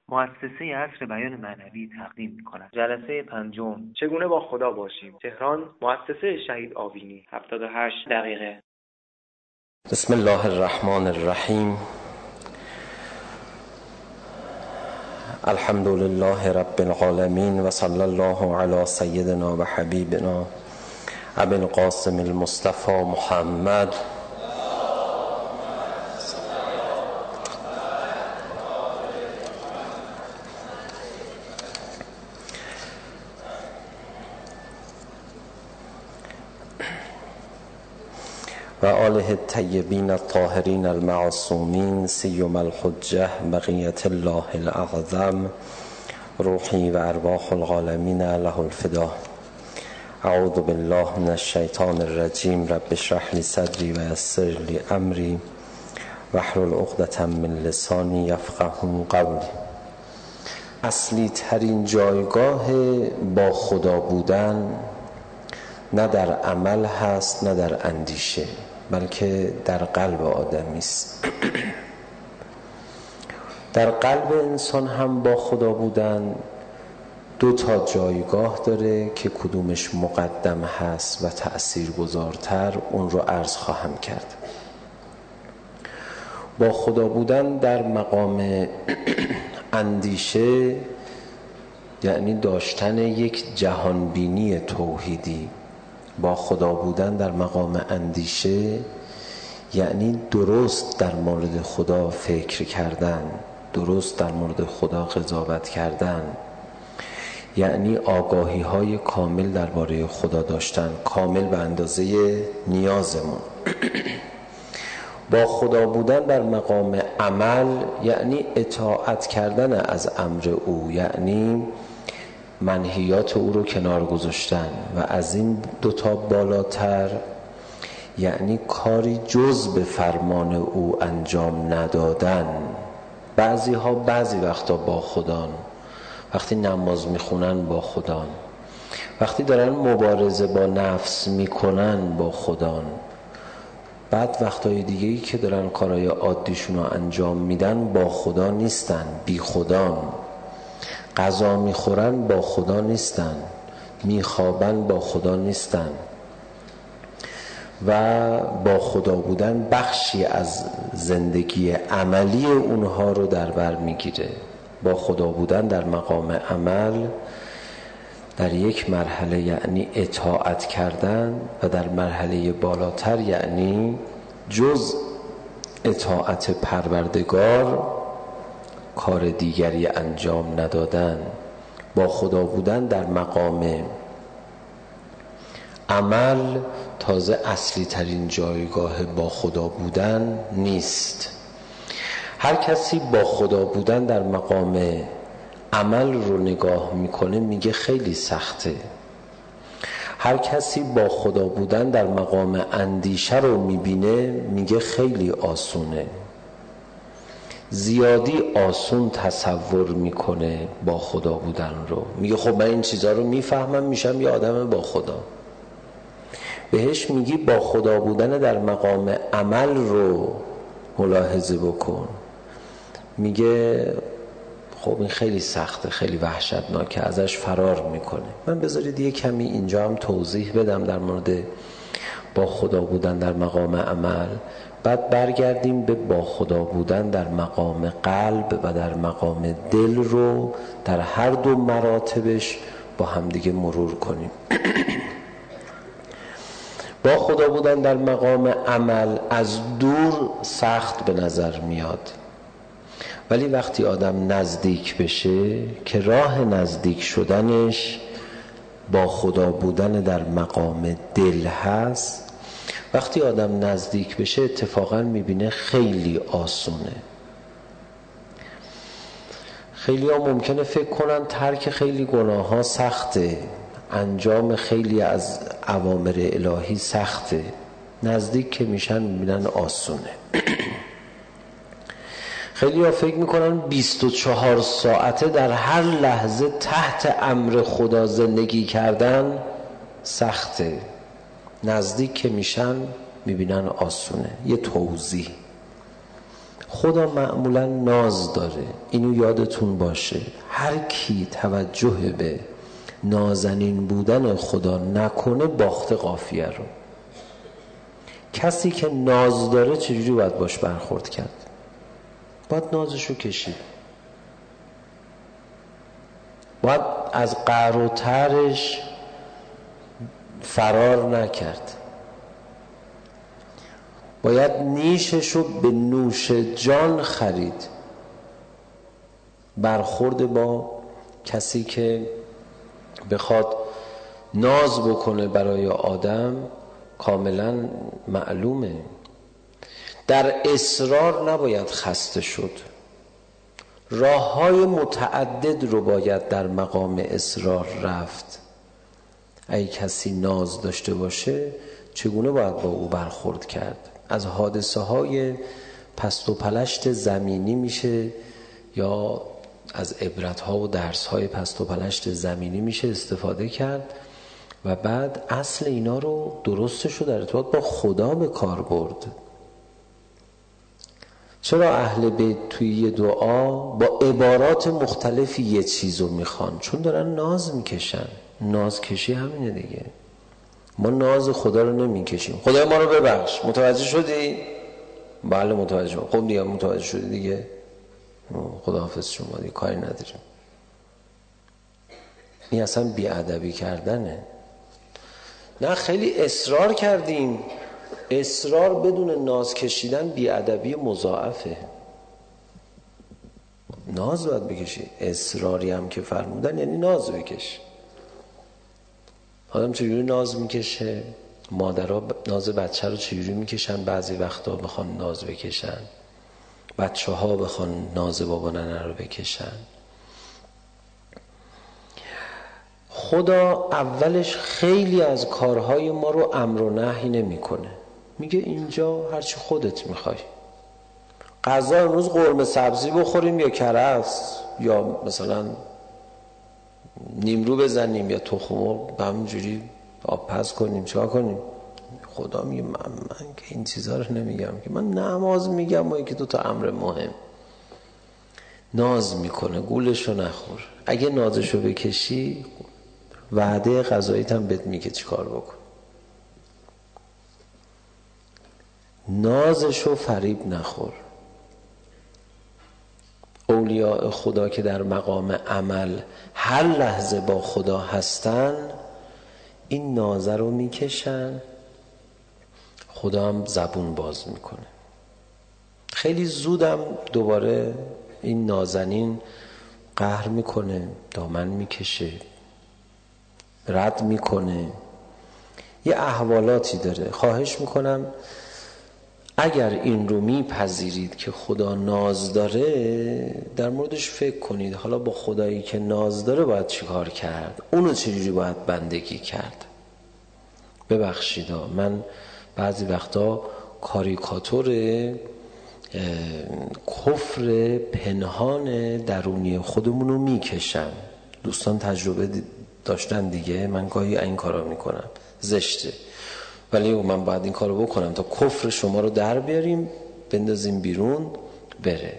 مؤسسه عصر بیان معنوی تقدیم می‌کند. جلسه پنجم، چگونه با خدا باشیم. تهران، مؤسسه شهید آوینی. 78 دقیقه. بسم الله الرحمن الرحیم. الحمد لله رب العالمین و صلی الله علی سیدنا و حبیبنا ابی القاسم المصطفى محمد و آله الطیبین الطاهرین المعصومین سیما الحجة بقیة الله الاعظم روحی و ارواح العالمین له الفدا. اعوذ بالله من الشیطان الرجیم. رب اشرح لی صدری و یسر لی امری واحلل عقدة من لسانی یفقهوا قولی. اصلی ترین جایگاه با خدا بودن نه در عمل هست نه در اندیشه، بلکه در قلب آدمی است. در قلب انسان هم با خدا بودن دو تا جایگاه داره که کدومش مقدم هست و تأثیرگذارتر اون رو عرض خواهم کرد. با خدا بودن در مقام اندیشه یعنی داشتن یک جهانبینی توحیدی. با خدا بودن در مقام اندیشه یعنی درست در مورد خدا فکر کردن، درست در مورد خدا قضاوت کردن، یعنی آگاهی های کامل درباره خدا داشتن، کامل به اندازه نیازمون. با خدا بودن در مقام عمل یعنی اطاعت کردن از امر او، یعنی منهیات او رو کنار گذاشتن، و از این دوتا بالاتر یعنی کاری جز به فرمان او انجام ندادن. بعضی وقتا با خدان، وقتی نماز میخونن با خدان، وقتی دارن مبارزه با نفس میکنن با خدان، بعد وقتای دیگه‌ای که دارن کارهای عادیشون رو انجام میدن با خدا نیستن، بی خدان. غذا میخورن با خدا نیستن، میخوابن با خدا نیستن. و با خدا بودن بخشی از زندگی عملی اونها رو در بر میگیره. با خدا بودن در مقام عمل در یک مرحله یعنی اطاعت کردن و در مرحله بالاتر یعنی جز اطاعت پروردگار کار دیگری انجام ندادن. با خدا بودن در مقام عمل تازه اصلی ترین جایگاه با خدا بودن نیست. هر کسی با خدا بودن در مقام عمل رو نگاه میکنه میگه خیلی سخته. هر کسی با خدا بودن در مقام اندیشه رو میبینه میگه خیلی آسونه. زیادی آسون تصور میکنه با خدا بودن رو، میگه خب من این چیزها رو میفهمم، میشم یه آدم با خدا. بهش میگی با خدا بودن در مقام عمل رو ملاحظه بکن، میگه خب این خیلی سخته، خیلی وحشتناکه، ازش فرار میکنه. من بذارید یه کمی اینجا هم توضیح بدم در مورد با خدا بودن در مقام عمل، بعد برگردیم به با خدا بودن در مقام قلب و در مقام دل رو در هر دو مراتبش با همدیگه مرور کنیم. با خدا بودن در مقام عمل از دور سخت به نظر میاد، ولی وقتی آدم نزدیک بشه که راه نزدیک شدنش با خدا بودن در مقام دل هست، وقتی آدم نزدیک بشه اتفاقا میبینه خیلی آسونه. خیلی ها ممکنه فکر کنن ترک خیلی گناه ها سخته، انجام خیلی از اوامر الهی سخته. نزدیک که میشن میبینن آسونه. خیلی ها فکر میکنن 24 ساعته در هر لحظه تحت امر خدا زندگی کردن سخته. نزدیک که میشن میبینن آسونه. یه توضیح. خدا معمولا ناز داره، اینو یادتون باشه. هر کی توجه به نازنین بودن خدا نکنه باخته قافیه رو. کسی که ناز داره چجوری باید باش برخورد کرد؟ باید نازشو کشید، باید از قهر و طرش فرار نکرد، باید نیششو به نوش جان خرید. برخورد با کسی که بخواد ناز بکنه برای آدم کاملا معلومه. در اصرار نباید خسته شد. راه‌های متعدد رو باید در مقام اصرار رفت. اگه کسی ناز داشته باشه چگونه باید با او برخورد کرد؟ از حادثه‌های پست و پلشت زمینی میشه یا از عبرت‌ها و درس‌های پست و پلشت زمینی میشه استفاده کرد و بعد اصل اینا رو درستش رو در ارتباط با خدا به کار برد. چرا اهل بیت توی یه دعا با عبارات مختلفی یه چیزو میخوان؟ چون دارن ناز میکشن. ناز کشی همینه دیگه. ما ناز خدا رو نمیکشیم. خدای ما رو ببخش. متوجه شدی؟ بله متوجه شدم. خب دیگه متوجه شدی دیگه. خداحافظ شما دیگه کاری نداریم. این اصلا بیادبی کردنه. نه خیلی اصرار کردیم. اصرار بدون ناز کشیدن بیادبی مضاعفه. ناز باید بکشی. اصراری هم که فرمودن یعنی ناز بکش. آدم چجوری ناز میکشه؟ مادرها ناز بچه رو چجوری میکشن؟ بعضی وقتا بخوان ناز بکشن، بچه ها بخوان ناز بابا ننه رو بکشن. خدا اولش خیلی از کارهای ما رو امر و نهی نمیکنه. میگه اینجا هرچی خودت میخوای. غذا امروز قرمه سبزی بخوریم یا کرفس یا مثلا نیمرو بزنیم یا تخم مرغ همینجوری آب پز کنیم، چیکار کنیم؟ خدا میگه من که این چیزا رو نمیگم، که من نماز میگم و یکی دو تا امر مهم. ناز میکنه، گولشو نخور. اگه نازشو بکشی وعده غذاییت هم بهت میگه چیکار بکن. نازشو فریب نخور. اولیاء خدا که در مقام عمل هر لحظه با خدا هستن این نازه رو میکشن، خدا هم زبون باز میکنه. خیلی زودم دوباره این نازنین قهر میکنه، دامن میکشه، رد میکنه، یه احوالاتی داره. خواهش میکنم اگر این رو میپذیرید که خدا ناز داره در موردش فکر کنید. حالا با خدایی که ناز داره باید چی کار کرد؟ اونو چجوری باید بندگی کرد؟ ببخشید من بعضی وقتا کاریکاتور کفر پنهان درونی خودمونو میکشم. دوستان تجربه داشتن دیگه. من گاهی این کارا میکنم، زشته، ولی من باید این کارو بکنم تا کفر شما رو در بیاریم بندازیم بیرون بره.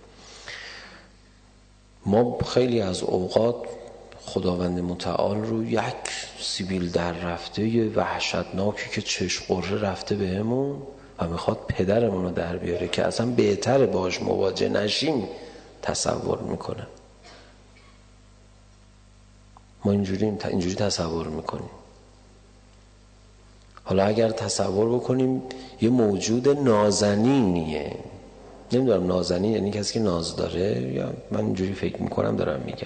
ما خیلی از اوقات خداوند متعال رو یک سیبیل در رفته یه وحشتناکی که چشم قره رفته بهمون و میخواد پدرمون رو در بیاره که اصلا بهتره باش مواجه نشیم تصور میکنم. ما اینجوری تصور میکنیم. حالا اگر تصور بکنیم یه موجود نازنینیه، نمیدونم نازنین یعنی کسی که ناز داره یا من اینجوری فکر میکنم دارم میگم.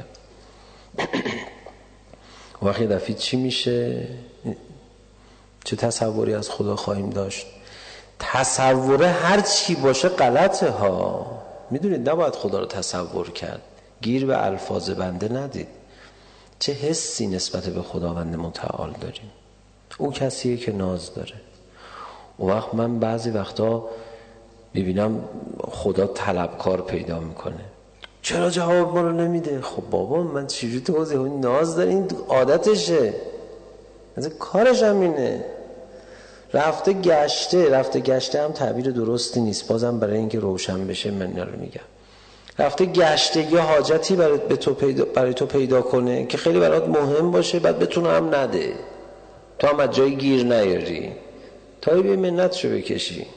وقتی یه دفعه چی میشه؟ چه تصوری از خدا خواهیم داشت؟ تصوره هر چی باشه غلطه ها. میدونید نباید خدا رو تصور کرد. گیر به الفاظ بنده ندید. چه حسی نسبت به خداوند متعال داریم؟ او کسیه که ناز داره. اون وقت من بعضی وقتا میبینم خدا طلبکار پیدا میکنه. چرا جواب ما رو نمیده؟ خب بابا من چجوری توضیح ناز داره؟ این عادتشه، از کارش هم اینه. رفته گشته هم تعبیر درستی نیست، بازم برای اینکه روشن بشه من اینا رو میگم. رفته گشته یه حاجتی برای تو پیدا کنه که خیلی برات مهم باشه، بعد بتونه هم نده، تو هم از جایی گیر نیاری، تا بی منتشو بکشی.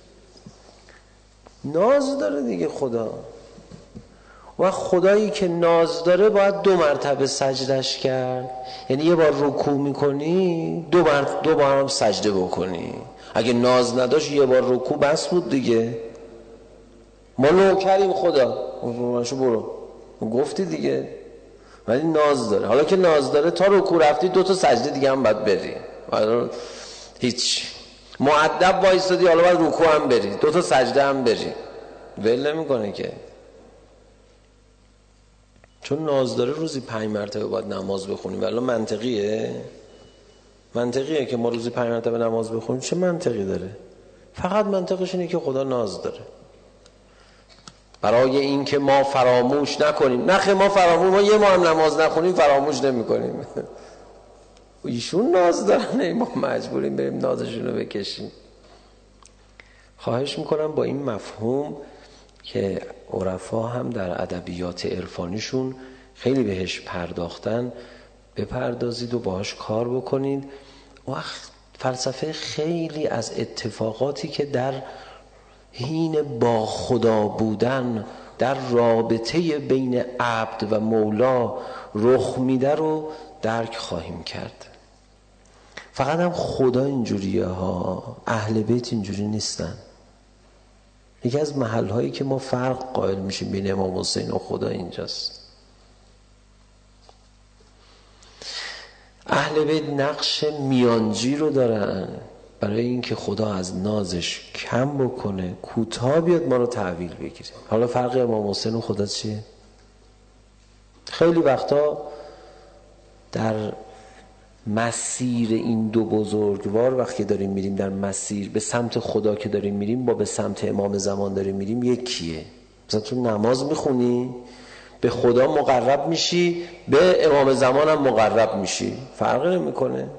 ناز داره دیگه خدا، و خدایی که ناز داره باید 2 مرتبه سجدش کرد. یعنی یه بار رکوع میکنی 2 بار هم سجده بکنی. اگه ناز نداشت یه بار رکوع بس بود دیگه. ما نوکریم خدا، برو گفتی دیگه. ولی ناز داره. حالا که ناز داره تا رکوع رفتی 2 تا سجده دیگه هم باید بری، هیچ مؤدب وایسادی، حالا باید رکوع هم بری، 2 تا سجده هم بری، ول نمیکنه که. چون ناز داره روزی 5 مرتبه باید نماز بخونیم. ولی منطقیه که ما روزی 5 مرتبه نماز بخونیم. چه منطقی داره؟ فقط منطقش اینه که خدا ناز داره. برای این که ما فراموش نکنیم. نخه ما یه ماه هم نماز نخونیم فراموش نمی کنیم. ایشون ناز دارن، ما مجبوریم بریم نازشون رو بکشیم. خواهش میکنم با این مفهوم که عرفا هم در ادبیات عرفانیشون خیلی بهش پرداختن بپردازید و باهاش کار بکنید. وقت فلسفه خیلی از اتفاقاتی که در حین با خدا بودن در رابطه بین عبد و مولا رخ میده رو درک خواهیم کرد. فقط هم خدا اینجوریه ها، اهل بیت اینجوری نیستن. یکی از محل‌هایی که ما فرق قائل میشیم بین امام حسین و خدا اینجاست. اهل بیت نقش میانجی رو دارن برای اینکه خدا از نازش کم بکنه، کوتاه بیاد، ما رو تحویل بگیره. حالا فرق امام حسین و خدا چیه؟ خیلی وقتا در مسیر این 2 بزرگوار وقتی داریم میریم در مسیر به سمت خدا که داریم میریم با به سمت امام زمان داریم میریم یکیه. مثلا تو نماز میخونی به خدا مقرب میشی، به امام زمان هم مقرب میشی، فرقی نمیکنه.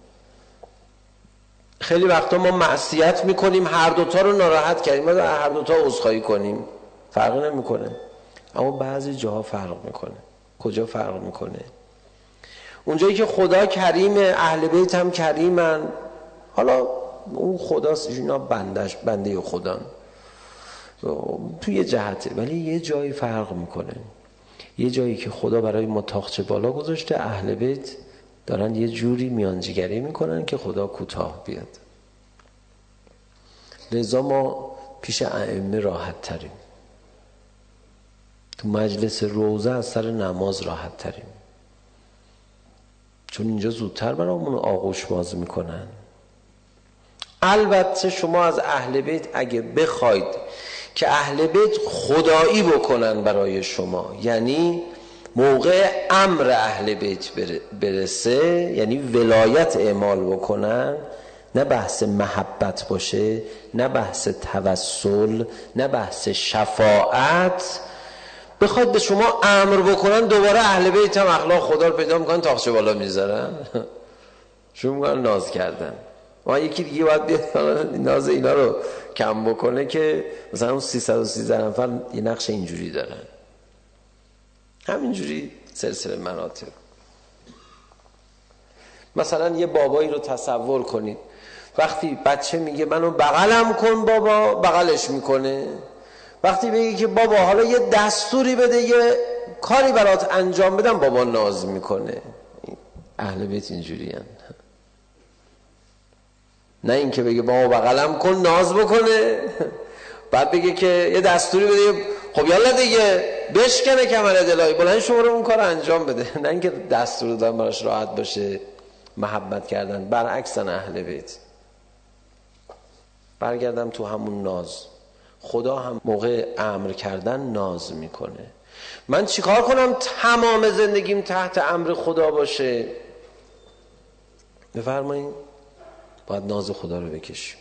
خیلی وقتا ما معصیت میکنیم، هر دوتا رو ناراحت کردیم، باید هر دوتا عذرخواهی کنیم، فرقی نمیکنه. اما بعضی جاها فرق میکنه. کجا فرق میکنه؟ اونجایی که خدا کریمه، اهل بیت هم کریمن. حالا اون خداست، اینا بنده خدا تو یه جهته، ولی یه جایی فرق میکنه. یه جایی که خدا برای ما تاقچه بالا گذاشته، اهل بیت دارن یه جوری میانجیگری میکنن که خدا کوتاه بیاد. لذا ما پیش ائمه راحت تریم، تو مجلس روزه از سر نماز راحت تریم، چون اینجا زودتر برامون آغوش باز میکنن. البته شما از اهل بیت اگه بخواید که اهل بیت خدایی بکنن برای شما، یعنی موقع امر اهل بیت برسه، یعنی ولایت اعمال بکنن، نه بحث محبت باشه، نه بحث توسل، نه بحث شفاعت، بخواد به شما امر بکنن، دوباره اهل بیت هم اخلاق خدا رو پیدا میکنن، تاقچه بالا میذارن، شروع میکنن ناز کردن. ما یکی دیگه باید بیاد ناز اینا رو کم بکنه که مثلا اون 313 نفر یه نقش اینجوری دارن. همینجوری سلسله مراتب. مثلا یه بابایی رو تصور کنید، وقتی بچه میگه منو بغلم کن بابا، بغلش میکنه. وقتی بگی که بابا حالا یه دستوری بده، یه کاری برات انجام بدم، بابا ناز میکنه. اهل بیت اینجوری هن. نه این که بگه بابا بغلم کن ناز بکنه، بعد بگه که یه دستوری بده، خب یالا دیگه بشکنه کمر دلایی بلند شما رو اون کار انجام بده. نه اینکه دستور دادن براش راحت باشه، محبت کردن. برعکسن اهل بیت. برگردم تو همون ناز. خدا هم موقع امر کردن ناز میکنه. من چیکار کنم تمام زندگیم تحت امر خدا باشه؟ بفرمایید باید ناز خدا رو بکشیم.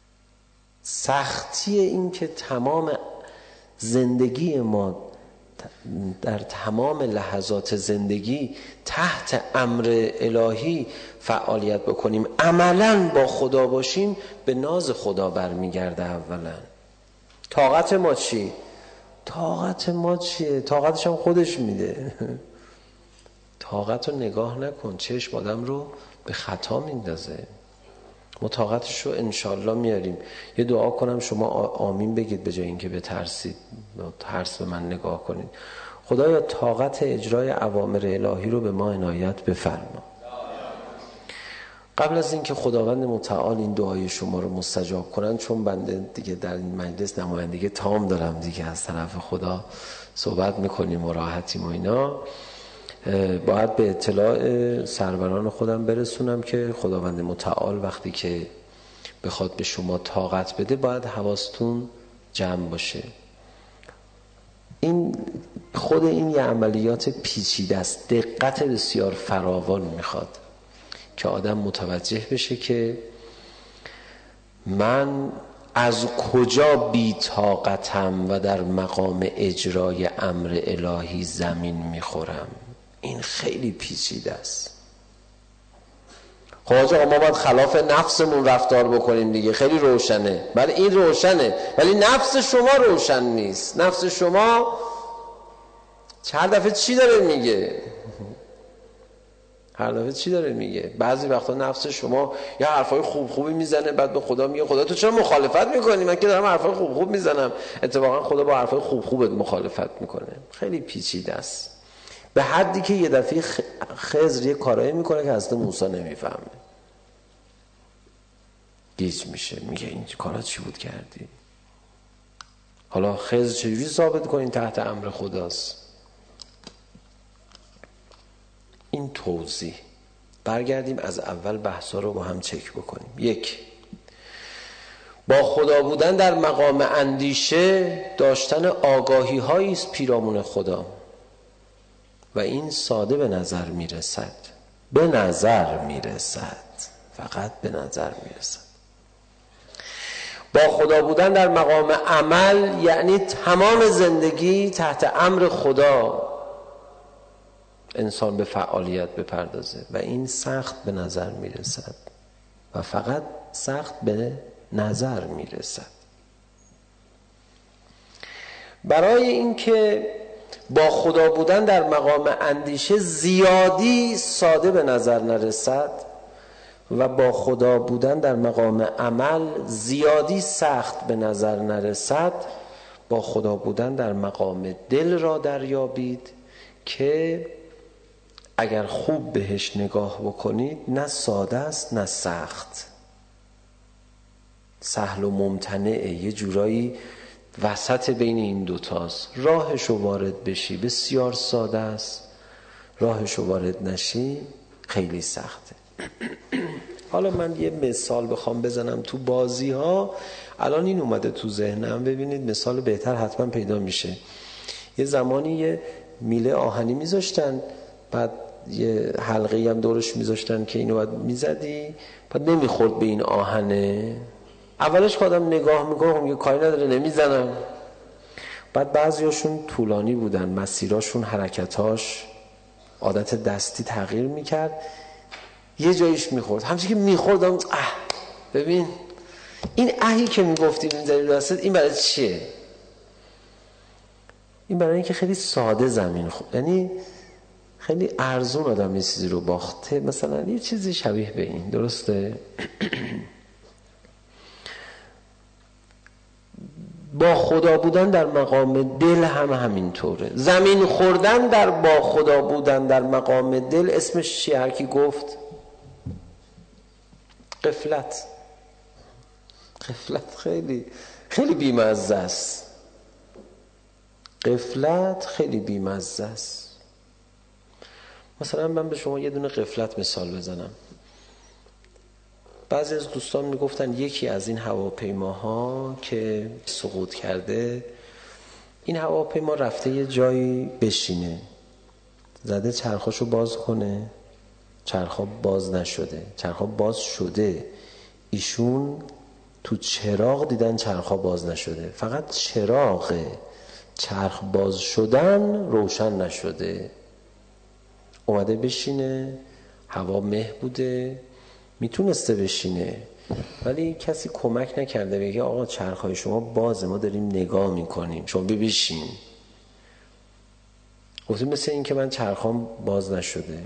سختی این که تمام زندگی ما در تمام لحظات زندگی تحت امر الهی فعالیت بکنیم، عملاً با خدا باشیم، به ناز خدا برمیگرده. اولا طاقت ما چی؟ طاقت ما چیه؟ طاقتش هم خودش میده. طاقت رو نگاه نکن، چشم آدم رو به خطا میندازه. ما طاقتش رو انشالله میاریم. یه دعا کنم شما آمین بگید به جای اینکه بترسید، ترس به من نگاه کنید. خدایا طاقت اجرای اوامر الهی رو به ما عنایت بفرما. قبل از اینکه خداوند متعال این دعای شما رو مستجاب کنن، چون بنده دیگه در این مجلس نمایندگی تام دارم دیگه، از طرف خدا صحبت میکنیم و راحتیم و اینا، باید به اطلاع سروران خودم برسونم که خداوند متعال وقتی که بخواد به شما طاقت بده باید حواستون جمع باشه. خود این یه عملیات پیچیده است، دقت بسیار فراوان میخواد که آدم متوجه بشه که من از کجا بی طاقتم و در مقام اجرای امر الهی زمین میخورم. این خیلی پیچیده است. خب آقا ما باید خلاف نفسمون رفتار بکنیم دیگه، خیلی روشنه. بله این روشنه، ولی نفس شما روشن نیست. نفس شما چند دفعه چی داره میگه؟ هر دفعه چی داره میگه؟ بعضی وقتا نفس شما یه حرفای خوبی میزنه، بعد به خدا میگه خدا تو چرا مخالفت میکنی؟ من که دارم حرفای خوب میزنم. اتفاقا خدا با حرفای خوبت مخالفت میکنه. خیلی پیچیده است، به حدی که یه دفعه خضر یه کارایی میکنه که حضرت موسی نمیفهمه، گیج میشه، میگه این کارا چی بود کردی؟ حالا خضر چجوری ثابت کنین تحت امر خداست؟ این توضیح. برگردیم از اول بحثا رو با هم چک بکنیم. 1. با خدا بودن در مقام اندیشه داشتن آگاهی هایی است پیرامون خدا و این ساده به نظر میرسد. به نظر میرسد، فقط به نظر میرسد. با خدا بودن در مقام عمل یعنی تمام زندگی تحت امر خدا انسان به فعالیت بپردازه و این سخت به نظر میرسد و فقط سخت به نظر میرسد. برای اینکه با خدا بودن در مقام اندیشه زیادی ساده به نظر نرسد و با خدا بودن در مقام عمل زیادی سخت به نظر نرسد، با خدا بودن در مقام دل را دریابید که اگر خوب بهش نگاه بکنید نه ساده است نه سخت، سهل و ممتنعه، یه جورایی وسط بین این دوتاست. راهشو وارد بشی بسیار ساده است، راهشو وارد نشی خیلی سخته. حالا من یه مثال بخوام بزنم تو بازی ها، الان این اومده تو ذهنم، ببینید مثال بهتر حتما پیدا میشه. یه زمانی یه میله آهنی میذاشتن، بعد یه حلقه‌ای هم دورش میذاشتن که اینو بعد میزدی، بعد نمیخورد به این آهنه. اولش که آدم نگاه میکنه میگه کاری نداره نمیزنم، بعد بعضیاشون طولانی بودن، مسیراشون حرکتاش عادت دستی تغییر میکرد، یه جایش میخورد، همچنین که میخوردم ببین این اهی که میگفتیم این ذریع راست، این برای چیه؟ این برای اینکه خیلی ساده زمین خورد، یعنی خیلی ارزون آدم یه چیزی رو باخته، مثلا یه چیزی شبیه به این، درسته؟ با خدا بودن در مقام دل هم همینطوره. زمین خوردن در با خدا بودن در مقام دل اسمش چیه؟ هر کی گفت غفلت. غفلت خیلی خیلی بی‌مزه است. غفلت خیلی بی‌مزه است. مثلا من به شما یه دونه غفلت مثال بزنم. بعضی از دوستان میگفتن یکی از این هواپیماها که سقوط کرده، این هواپیما رفته یه جایی بشینه، زده چرخاشو باز کنه، چرخا باز نشده، چرخا باز شده، ایشون تو چراغ دیدن چرخا باز نشده، فقط چراغه، چرخ باز شدن روشن نشده، اومده بشینه، هوا مه بوده، میتونسته بشینه ولی کسی کمک نکرده بگه آقا چرخهای شما بازه، ما داریم نگاه میکنیم، شما بشین. گفتیم مثل این که من چرخام باز نشده،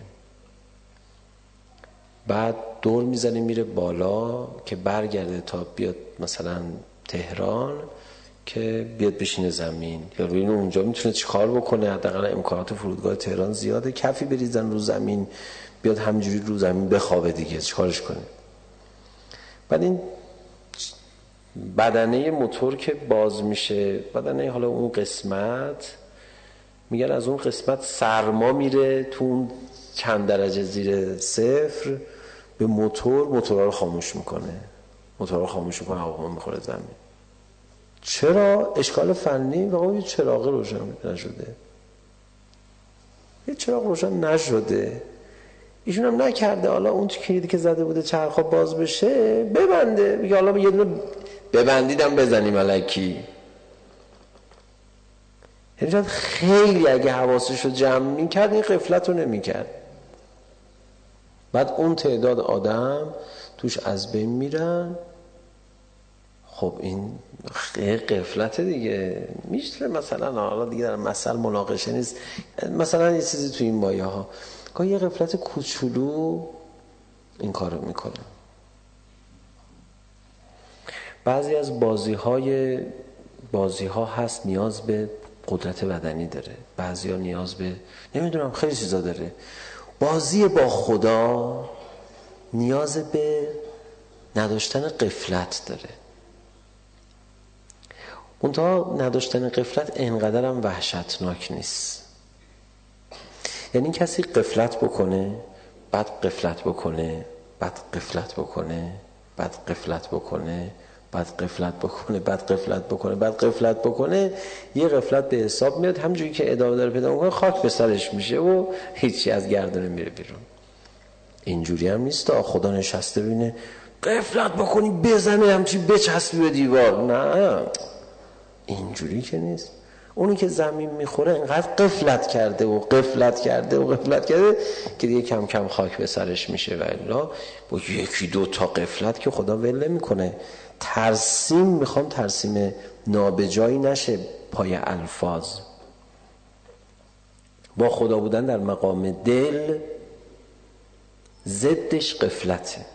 بعد دور میزنه میره بالا که برگرده تا بیاد مثلا تهران که بیاد بشینه زمین، یا روی اونجا میتونه چی کار بکنه؟ حداقل امکانات فرودگاه تهران زیاده، کفی بریزن رو زمین بیاد همینجوری رو زمین بخوابه دیگه، چی کارش کنه؟ بعد این بدنه موتور که باز میشه، بدنه حالا اون قسمت، میگن از اون قسمت سرما میره تو اون چند درجه زیر صفر به موتورها رو خاموش میکنه، هوا میخوره زمین. چرا؟ اشکال فنی. واقعا یه چراغ روشن نشده، ایشون هم نکرده. حالا اون کلیدی که زده بوده چرخا باز بشه ببنده، میگه حالا یه دونه ببندیدم بزنیم الکی. یعنی خیلی اگه حواسش رو جمع میکرد این غفلت رو نمیکرد. بعد اون تعداد آدم توش از بین میرن. خب این غفلت دیگه. میشه مثلا حالا دیگه در مثل مناقشه نیست، مثلا یه چیزی تو این مایه ها که یه غفلت کوچولو این کارو میکنه. بعضی از بازی ها هست نیاز به قدرت بدنی داره، بعضی ها نیاز به نمیدونم خیلی چیزا داره. بازی با خدا نیاز به نداشتن غفلت داره. اونتا نداشتن غفلت انقدر هم وحشتناک نیست. یعنی کسی غفلت بکنه، بعد غفلت بکنه، بعد غفلت بکنه، بعد غفلت بکنه، بعد غفلت بکنه، بعد غفلت بکنه، بعد غفلت بکنه، یه غفلت به حساب میاد، همونجوری که ادامه داره پیدا میکنه خاک به سرش میشه و هیچی از گردن میره بیرون. اینجوری هم نیست. خدا نشسته ببینه غفلت بکنی بزنه همچی بچسبی به دیوار. نه اینجوری که نیست. اونی که زمین میخوره انقدر غفلت کرده که دیگه کم کم خاک به سرش میشه. و الا با یکی دو تا غفلت که خدا ول نمیکنه. میخوام ترسیم نابجایی نشه پای الفاظ. با خدا بودن در مقام دل ضدش غفلته.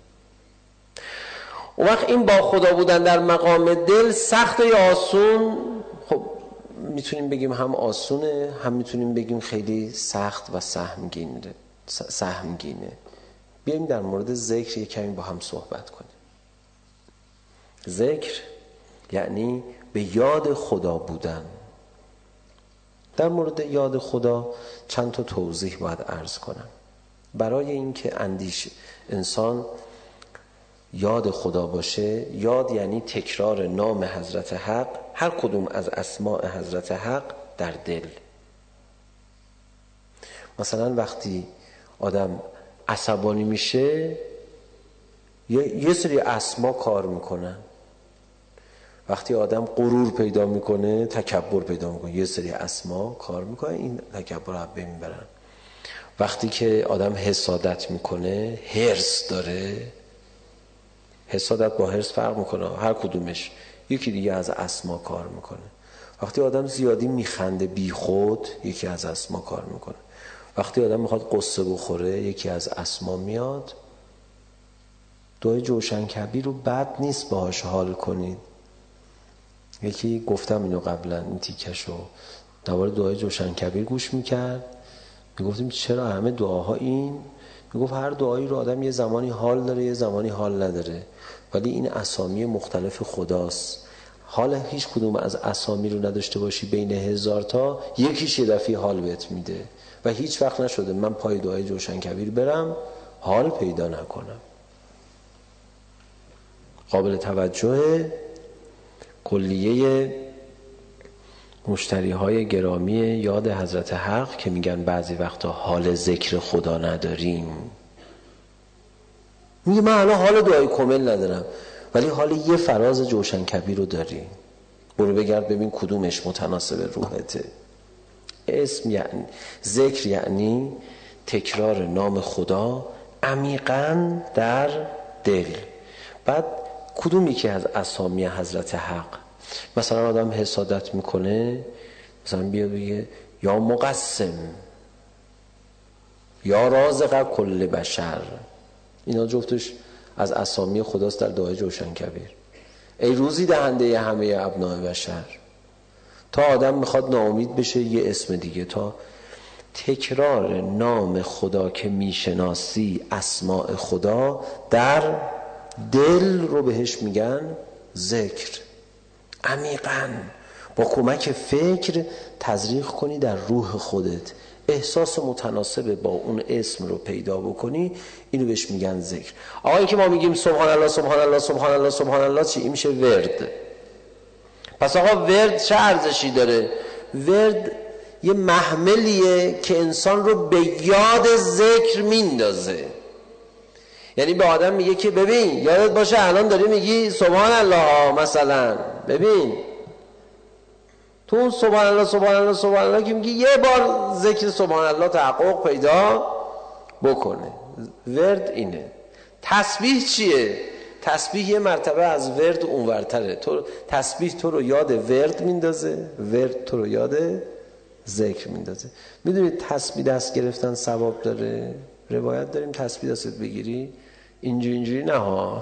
اون وقت این با خدا بودن در مقام دل سخت یا آسون؟ خب میتونیم بگیم هم آسونه، هم میتونیم بگیم خیلی سخت و سهمگینه. بیاییم در مورد ذکر یک کمی با هم صحبت کنیم. ذکر یعنی به یاد خدا بودن. در مورد یاد خدا چند تا توضیح باید عرض کنم. برای اینکه انسان یاد خدا باشه، یاد یعنی تکرار نام حضرت حق، هر کدوم از اسماء حضرت حق در دل. مثلا وقتی آدم عصبانی میشه یه سری اسما کار میکنن. وقتی آدم غرور پیدا میکنه، تکبر پیدا میکنه، یه سری اسما کار میکنه، این تکبر رو بین میبرن. وقتی که آدم حسادت میکنه، حرص داره، حسادت با حرص فرق میکنه، هر کدومش یکی دیگه از اسما کار میکنه. وقتی آدم زیادی میخنده بی خود، یکی از اسما کار میکنه. وقتی آدم میخواد قصه بخوره، یکی از اسما میاد. دعای جوشن کبیر رو بد نیست باهاش حال کنید. یکی گفتم اینو قبلا، این تیکشو درباره دعای جوشن کبیر گوش میکرد، میگفتیم چرا همه دعاها این؟ میگفت هر دعایی رو آدم یه زمانی حال داره یه زمانی حال نداره، ولی این اسامی مختلف خداست. حال هیچ کدوم از اسامی رو نداشته باشی بین 1000 تا، یکیش یه دفعه حال بهت میده. و هیچ وقت نشده من پای دعای جوشن کبیر برم حال پیدا نکنم. قابل توجه کلیه مشتری های گرامی یاد حضرت حق که میگن بعضی وقتا حال ذکر خدا نداریم. میگه من الان حال دعای کامل ندارم، ولی حال یه فراز جوشن کبیر رو داریم. برو بگرد ببین کدومش متناسب روحته. اسم یعنی ذکر، یعنی تکرار نام خدا عمیقاً در دل. بعد کدوم یکی از اسامی حضرت حق؟ مثلا آدم حسادت میکنه، مثلا بیا بگه یا مقسم، یا رازق کل بشر. اینا جفتش از اسامی خداست در دعای جوشن کبیر. ای روزی دهنده همه ابناء بشر. تا آدم میخواد ناامید بشه یه اسم دیگه. تا تکرار نام خدا که میشناسی اسماء خدا در دل رو بهش میگن ذکر. عمیقاً با کمک فکر تزریق کنی در روح خودت، احساس متناسب با اون اسم رو پیدا بکنی، اینو بهش میگن ذکر. آقا این که ما میگیم سبحان الله سبحان الله سبحان الله سبحان الله چی؟ این میشه ورد. پس آقا ورد چه ارزشی داره؟ ورد یه محملیه که انسان رو به یاد ذکر میندازه. یعنی به آدم میگه که ببین یادت باشه الان داری میگی سبحان الله، مثلا ببین تو اون سبحان الله سبحان الله سبحان الله که میگی یه بار ذکر سبحان الله تحقق پیدا بکنه. ورد اینه. تسبیح چیه؟ تسبیح یه مرتبه از ورد اونورتره. تسبیح تو رو یاد ورد میندازه، ورد تو رو یاد ذکر میندازه. میدونید تسبیح دست گرفتن ثواب داره؟ روایت داریم تسبیح دستت بگیری اینجوری نه ها،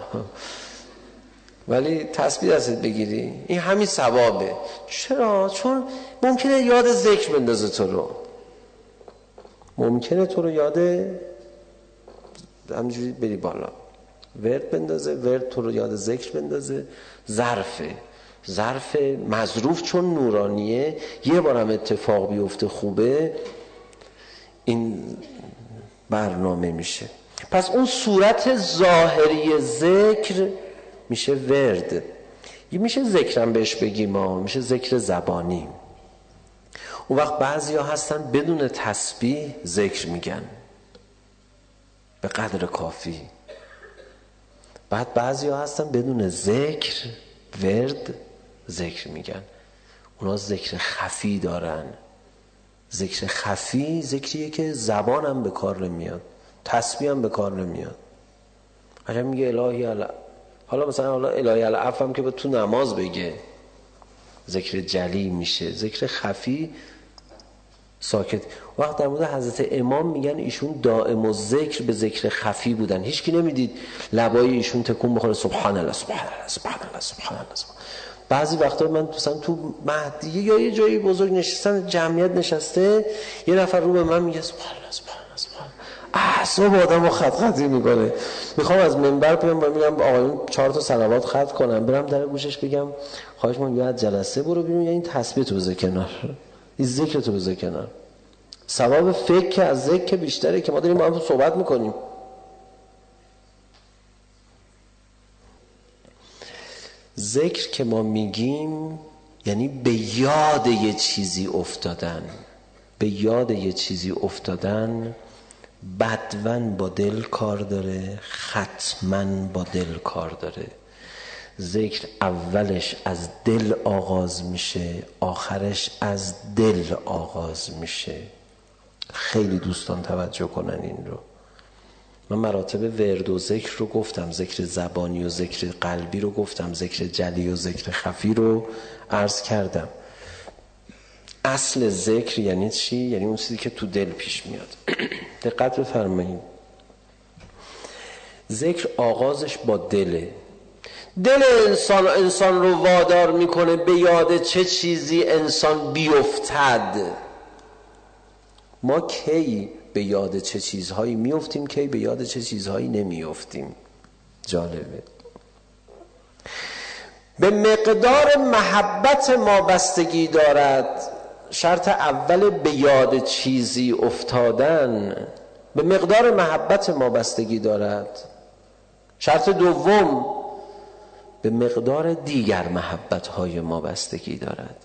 ولی تسبیح دستت بگیری این همین ثوابه. چرا؟ چون ممکنه یاد ذکر بندازه تو رو، ممکنه تو رو یاد همینجوری بری بالا ورد بندازه، ورد تو رو یاد ذکر بندازه. ظرف مظروف چون نورانیه، یه بار هم اتفاق بیفته خوبه این برنامه میشه. پس اون صورت ظاهری ذکر میشه ورد. میشه ذکرم بهش بگیم، میشه ذکر زبانی. اون وقت بعضی ها هستن بدون تسبیح ذکر میگن به قدر کافی. بعد بعضی ها هستن بدون ذکر ورد ذکر میگن. اونا ذکر خفی دارن. ذکر خفی ذکریه که زبان هم به کار نمیاد، تسبیح هم به کار نمیاد. اگه میگه الهی حالا مثلا الهی العفو هم که به تو نماز بگه ذکر جلی میشه. ذکر خفی ساکت. وقت در مورد حضرت امام میگن ایشون دائم الذکر به ذکر خفی بودن. هیچکی نمیدید لبای ایشون تکون بخوره سبحان الله سبحان الله سبحان الله سبحان الله. بعضی وقتا من مثلا تو مهدیه یا یه جایی بزرگ نشستن، جمعیت نشسته، یه نفر رو به من میگه سبحان الله سبحان الله سبحان الله، اعصاب آدمو خط میکنه. میخوام از منبر بیام میگم آقایون 4 تا صلوات ختم کنم، برم در گوشش بگم خواهش می‌کنم یا از جلسه برو بیرون یا این تسبیح تو بذار کنار، این ذکر تو بذار کنار. ثواب فکر از ذکر بیشتره که ما داریم با هم صحبت میکنیم. ذکر که ما میگیم یعنی به یاد یه چیزی افتادن. به یاد یه چیزی افتادن بدون با دل کار داره، ختماً با دل کار داره. ذکر اولش از دل آغاز میشه، آخرش از دل آغاز میشه. خیلی دوستان توجه کنن این رو. من مراتب ورد و ذکر رو گفتم، ذکر زبانی و ذکر قلبی رو گفتم، ذکر جلی و ذکر خفی رو عرض کردم. اصل ذکر یعنی چی؟ یعنی اون چیزی که تو دل پیش میاد. دقت بفرمایید. ذکر آغازش با دله. دل انسان رو وادار میکنه به یاد چه چیزی انسان بیفتد. ما کی به یاد چه چیزهایی میفتیم، کی به یاد چه چیزهایی نمیفتیم. جالبه. به مقدار محبت ما بستگی دارد. شرط اول به یاد چیزی افتادن به مقدار محبت ما بستگی دارد. شرط دوم به مقدار دیگر محبت‌های ما بستگی دارد.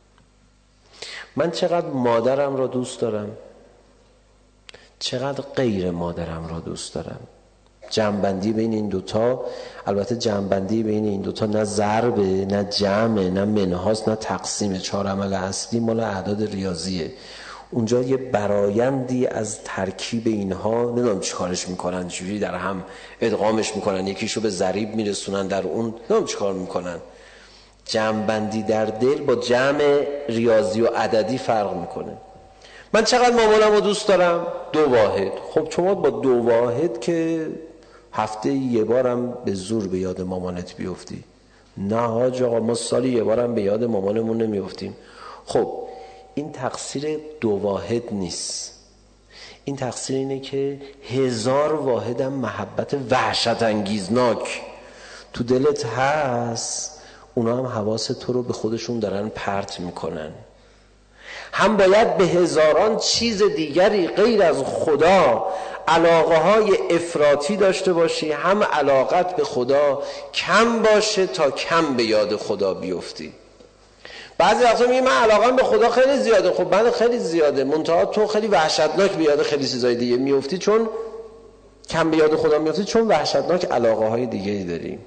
من چقدر مادرم را دوست دارم، چقدر غیر مادرم را دوست دارم. جمع‌بندی بین این دوتا، البته جمع‌بندی بین این دوتا نه ضربه، نه جمعه، نه منهاست، نه تقسیمه. 4 عمل اصلی مال اعداد ریاضیه. اونجا یه برایندی از ترکیب اینها، نمیدونم چی کارش میکنن، چجوری در هم ادغامش میکنن، یکیشو به ضریب میرسونن در اون، نمیدونم چی کار میکنن. جمع‌بندی در دل با جمع ریاضی و عددی فرق میکنه. من چقدر مامانم رو دوست دارم؟ 2 واحد. خب شما با 2 واحد که هفته یه بارم به زور به یاد مامانت بیفتی؟ نه حاج آقا، ما سالی یه بارم به یاد مامانمون نمیافتیم. خب این تقصیر 2 واحد نیست. این تقصیر اینه که 1000 واحدم محبت وحشت انگیزناک تو دلت هست، اونا هم حواس تو رو به خودشون دارن پرت میکنن. هم باید به هزاران چیز دیگری غیر از خدا علاقه های افراطی داشته باشی، هم علاقت به خدا کم باشه تا کم به یاد خدا بیفتی. بعضی وقتا میگه من علاقم به خدا خیلی زیاده. خب من خیلی زیاده، منتها تو خیلی وحشتناک به یاد خیلی چیزای دیگه میفتی، چون کم به یاد خدا میفتی، چون وحشتناک علاقه های دیگه داری.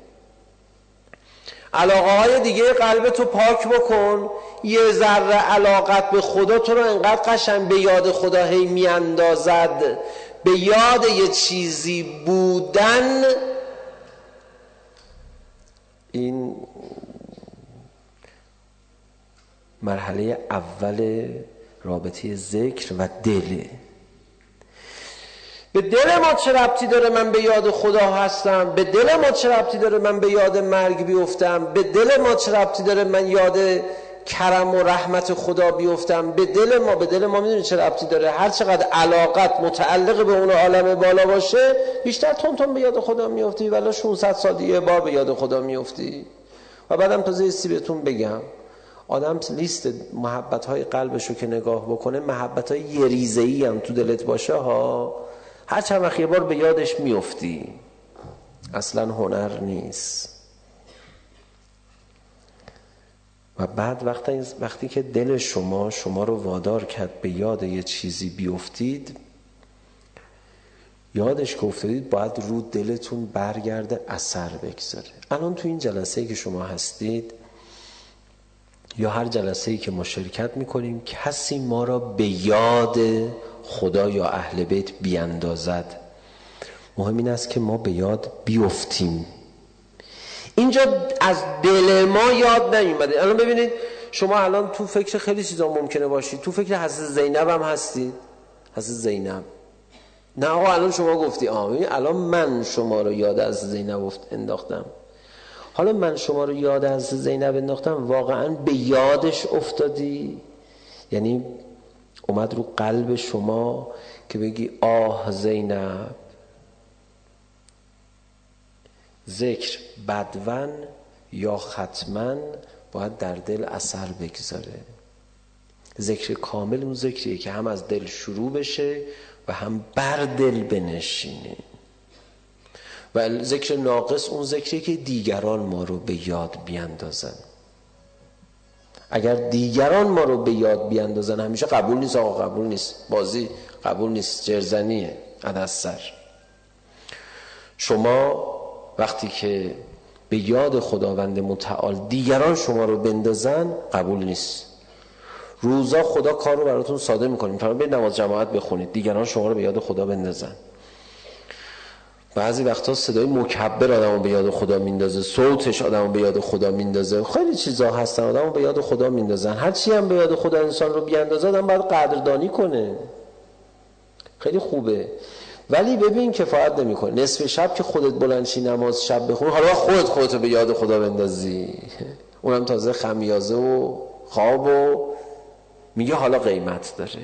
علاقه های دیگه قلبتو پاک بکن، یه ذره علاقت به خدا تو رو انقدر قشنگ به یاد خدا هی میاندازد، به یاد یه چیزی بودن. این مرحله اول رابطه ذکر و دله. به دل ما چه ربطی داره من به یاد خدا هستم؟ به دل ما چه ربطی داره من به یاد مرگ بیفتم؟ به دل ما چه ربطی داره من یاد کرم و رحمت خدا بیفتم؟ به دل ما میدونی چه ربطی داره؟ هر چقدر علاقت متعلق به اون عالم بالا باشه، بیشتر تون به یاد خدا میفتی، ولی 600 سال یه بار به یاد خدا میفتی. و بعدم تازه سی بهتون بگم، آدم لیست محبت‌های قلبشو که نگاه بکنه، محبت‌های یه ریزه‌ای هم تو دلت باشه ها، هر چند وقت یه بار به یادش میفتی. اصلا هنر نیست. و بعد وقتی که دل شما رو وادار کرد به یاد یه چیزی بیفتید، یادش که افتادید، باید رو دلتون برگرده، اثر بگذاره. الان تو این جلسه‌ای که شما هستید یا هر جلسه‌ای که ما شرکت میکنیم، کسی ما را به یاد خدا یا اهل بیت بیاندازد. مهم این است که ما به یاد بیفتیم. اینجا از دل ما یاد نمیمده. الان ببینید، شما الان تو فکر خیلی چیزا ممکنه باشید. تو فکر حضرت زینب هم هستید. حضرت زینب، نه آقا الان شما گفتی الان من شما رو یاد از زینب انداختم. حالا من شما رو یاد از زینب انداختم، واقعا به یادش افتادی؟ یعنی اومد رو قلب شما که بگی آه زینب؟ ذکر بدون یا ختمن باید در دل اثر بگذاره. ذکر کامل اون ذکریه که هم از دل شروع بشه و هم بر دل بنشینه. و ذکر ناقص اون ذکریه که دیگران ما رو به یاد بیاندازن. اگر دیگران ما رو به یاد بیاندازن، همیشه قبول نیست. آقا قبول نیست، بازی قبول نیست، جرزنیه، عدد سر. شما وقتی که به یاد خداوند متعال دیگران شما رو بندازن، قبول نیست. روزا خدا کار رو براتون ساده میکنه، میفرماید برید نماز جماعت بخونید، دیگران شما رو به یاد خدا بندازن. بعضی وقتا صدای مکبر آدمو به یاد خدا میندازه، صوتش آدمو به یاد خدا میندازه، خیلی چیزا هستن آدمو به یاد خدا میندازن. هر چی هم به یاد خدا انسان رو بیاندازه، آدم باید قدردانی کنه. خیلی خوبه، ولی ببین کفایت نمیکنه. نصف شب که خودت بلند شی نماز شب بخونی، حالا خودت رو به یاد خدا بندازی، اونم تازه خمیازه و خواب و میگه حالا قیمت داره.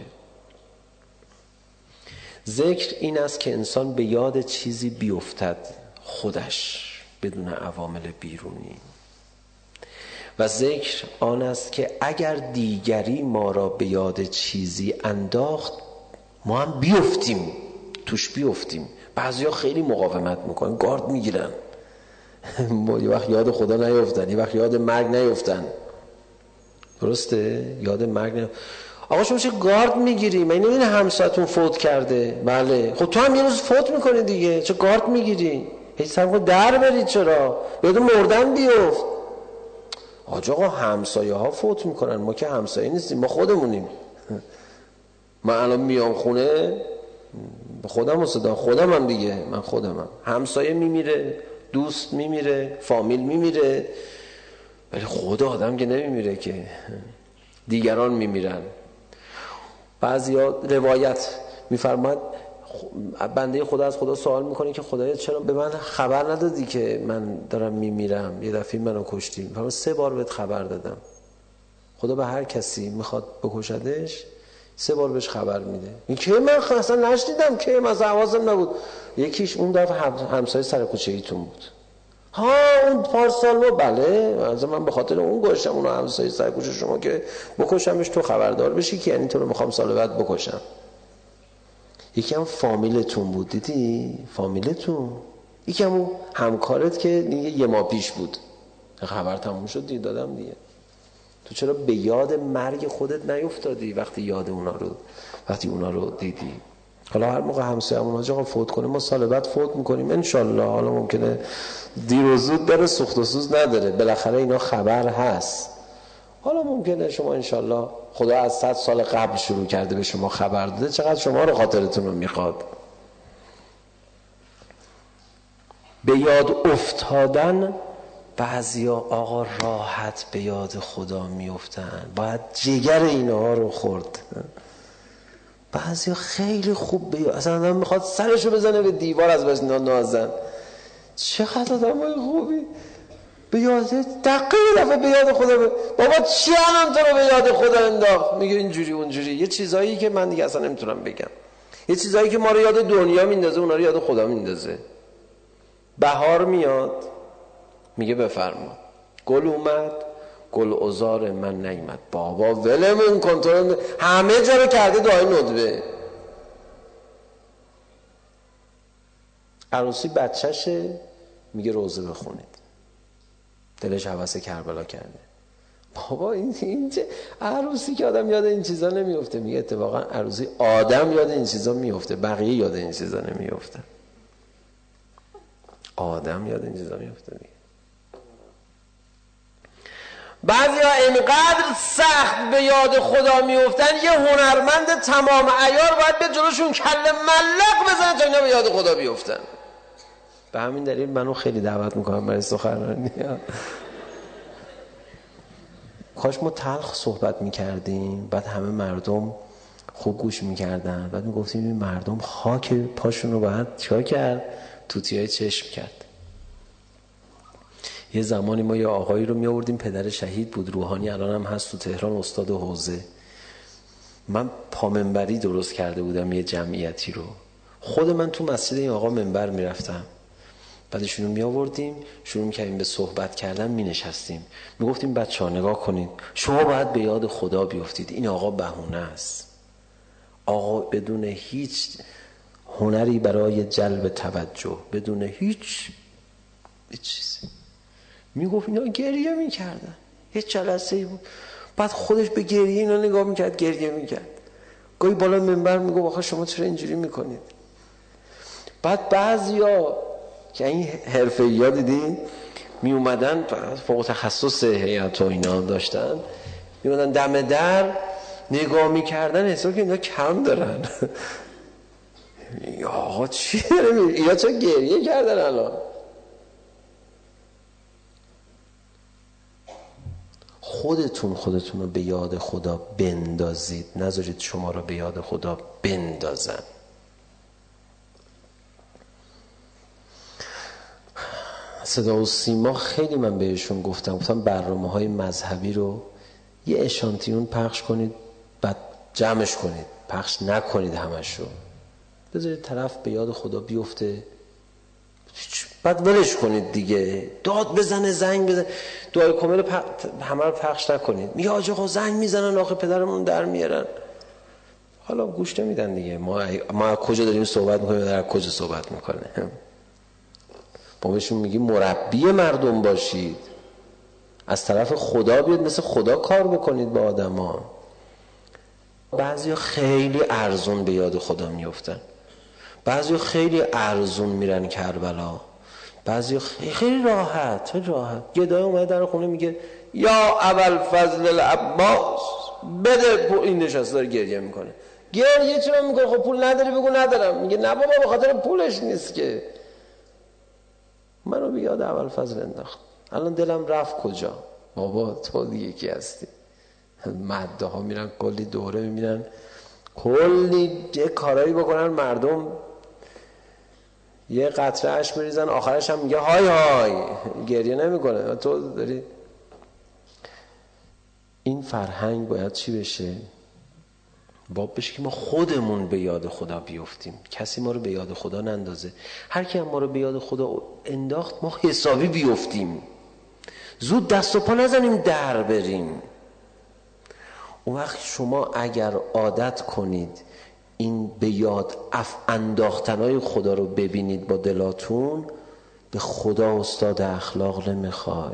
ذکر این است که انسان به یاد چیزی بیفتد، خودش، بدون عوامل بیرونی. و ذکر آن است که اگر دیگری ما را به یاد چیزی انداخت، ما هم بیفتیم، توش بیفتیم. بعضیا خیلی مقاومت میکنن، گارد میگیرن، یه وقت یاد خدا نیفتن، یه وقت یاد مرگ نیفتن. درسته؟ یاد مرگ نیفتن. آقا شما چه گارد میگیری؟ من این همسایتون فوت کرده. بله خب تو هم یه روز فوت میکنی دیگه، چه گارد میگیری؟ هیچ سبب در برید، چرا یادون مردن بیفت. آقا همسایه ها فوت میکنن، ما که همسایه نیستیم، ما خودمونیم. من الان میام خونه خودم صدا خودم هم دیگه، من خودمم. همسایه میمیره، دوست میمیره، فامیل میمیره، ولی خود آدم که نمیمیره که، دیگران میمیرن. بعضیا روایت میفرماد بنده خدا از خدا سوال میکنه که خدایا چرا به من خبر ندادی که من دارم میمیرم، یه دفعه منو کشتی. میفرماد 3 بار بهت خبر دادم. خدا به هر کسی میخواد بکشدش 3 بار بهش خبر میده. این که من اصلا نشنیدم، که من حواسم نبود. یکیش اون دفعه همسایه سر کوچه ایتون بود. ها اون پارسال بله من به خاطر اون گوشتم اونو همسایه سر کوچه شما که بکشمش، تو خبردار بشی که یعنی تو رو میخوام سال بعد بکشم. یکی هم فامیلتون بود، دیدی؟ فامیلتون. یکی هم اون همکارت که یه ماه پیش بود، خبر تموم شد دیگه، دادم دیگه. تو چرا به یاد مرگ خودت نیفتادی وقتی اونا رو دیدی؟ حالا هر موقع همسایه‌مون آقا فوت کنه، ما سال بعد فوت میکنیم ان شاءالله. حالا ممکنه دیر و زود داره، سوخت و سوز نداره، بالاخره اینا خبر هست. حالا ممکنه شما ان شاءالله خدا از 100 سال قبل شروع کرده به شما خبر داده، چقدر شما رو خاطرتون رو میخواد. به یاد افتادن، بعضیا آقا راحت به یاد خدا میافتن، باید جگر اینها رو خورد. بعضیا خیلی خوب به یاد، اصلا آدم میخواد سرشو بزنه به دیوار از بس نازن. چقدر آدمای خوبی به یاد دفعه به یاد خدا بابا چی الان تو رو به یاد خدا انداخت؟ میگه اینجوری اونجوری، یه چیزایی که من دیگه اصلا نمیتونم بگم، یه چیزایی که ما رو یاد دنیا میندازه اونا رو یاد خدا میندازه. بهار میاد میگه بفرما، گل اومد گل عذار من نیامد. بابا ولمون کنترل، همه جا رو کرده دعای ندبه. عروسی بچهشه میگه روزه بخونید، دلش هوس کربلا کرده. بابا این چه عروسی که آدم یاد این چیزا نمیفته. میگه اتفاقا عروسی آدم یاد این چیزا میفته، بقیه یاد این چیزا نمیفته. آدم یاد این چیزا میفته. بعضیا اینقدر سخت به یاد خدا میفتن، یه هنرمند تمام عیار باید به جلوشون کله ملق بزنه تا اینا به یاد خدا بیفتن. به همین دلیل منو خیلی دعوت میکنم برای سخنرانی. کاش ما تلخ صحبت میکردیم، بعد همه مردم خوب گوش میکردن، بعد میگفتیم این مردم خاک پاشون رو باید چیکار کرد؟ توتیای چشم کرد. یه زمانی ما یه آقایی رو میآوردیم، پدر شهید بود، روحانی، الان هم هست تو تهران، استاد حوزه. من پامنبری درست کرده بودم یه جمعیتی رو، خود من تو مسجد این آقا منبر میرفتم، بعدشون رو میآوردیم شروع میکردیم به صحبت کردن، مینشستیم میگفتیم بچه‌ها نگاه کنید، شما باید به یاد خدا بیفتید. این آقا بهونه است، آقا بدون هیچ هنری برای جلب توجه، بدون هیچ چیزی میگفت. اینا گریه میکردن، یه جلسه بود، بعد خودش به گریه اینا نگاه میکرد، گریه میکرد. گاهی بالا منبر میگفت آخه شما چرا اینجوری میکنید؟ بعد بعضیا که این حرفه‌ای‌ها دیدین می اومدن فوق تخصص هیئت و اینا داشتن، می اومدن دم در نگاه میکردن، حساب که اینا کم دارن. آقا چی داره اینا چرا گریه کردن الان؟ خودتون رو به یاد خدا بندازید، نذارید شما رو به یاد خدا بندازن. صدا و سیما خیلی من بهشون گفتم برنامه‌های مذهبی رو یه اشانتیون پخش کنید، بعد جمعش کنید، پخش نکنید همش رو، بذارید طرف به یاد خدا بیفته، بعد ولش کنید دیگه. داد بزنه، زنگ بزنه، دعای کامل همه رو پخش نکنید. میگه آقا زنگ میزنن آخه پدرمون در میارن. حالا گوش نمیدن دیگه. ما کجا داریم صحبت میکنیم، در کجا صحبت میکنه. ما بهشون میگیم مربی مردم باشید، از طرف خدا بیاد، مثل خدا کار بکنید با آدما. بعضیا خیلی ارزون به یاد خدا میفتن، بعضیا خیلی ارزون میرن کربلا، بعضیا خیلی راحت گدای اومده در خونه میگه یا ابوالفضل العباس بده، این نشسته داره گریه میکنه. گریه چرا میکنه؟ خب پول نداری؟ بگو ندارم. میگه نه بابا به خاطر پولش نیست که، منو به یاد ابوالفضل انداخت، الان دلم رفت کجا؟ بابا تو دیگه کی هستی؟ مده ها میرن کلی دوره میبینن، کلی یه کارایی بکنن، مردم یه قطره اشک بریزن، آخرش هم میگه های های، گریه نمیکنه. تو داری. این فرهنگ باید چی بشه؟ باب بشه که ما خودمون به یاد خدا بیفتیم، کسی ما رو به یاد خدا نندازه. هر کی هم ما رو به یاد خدا انداخت ما حسابی بیفتیم، زود دست و پا نزنیم در بریم. اون وقت شما اگر عادت کنید این به یاد انداختنهای خدا رو ببینید با دلاتون، به خدا استاد اخلاق نمیخوای.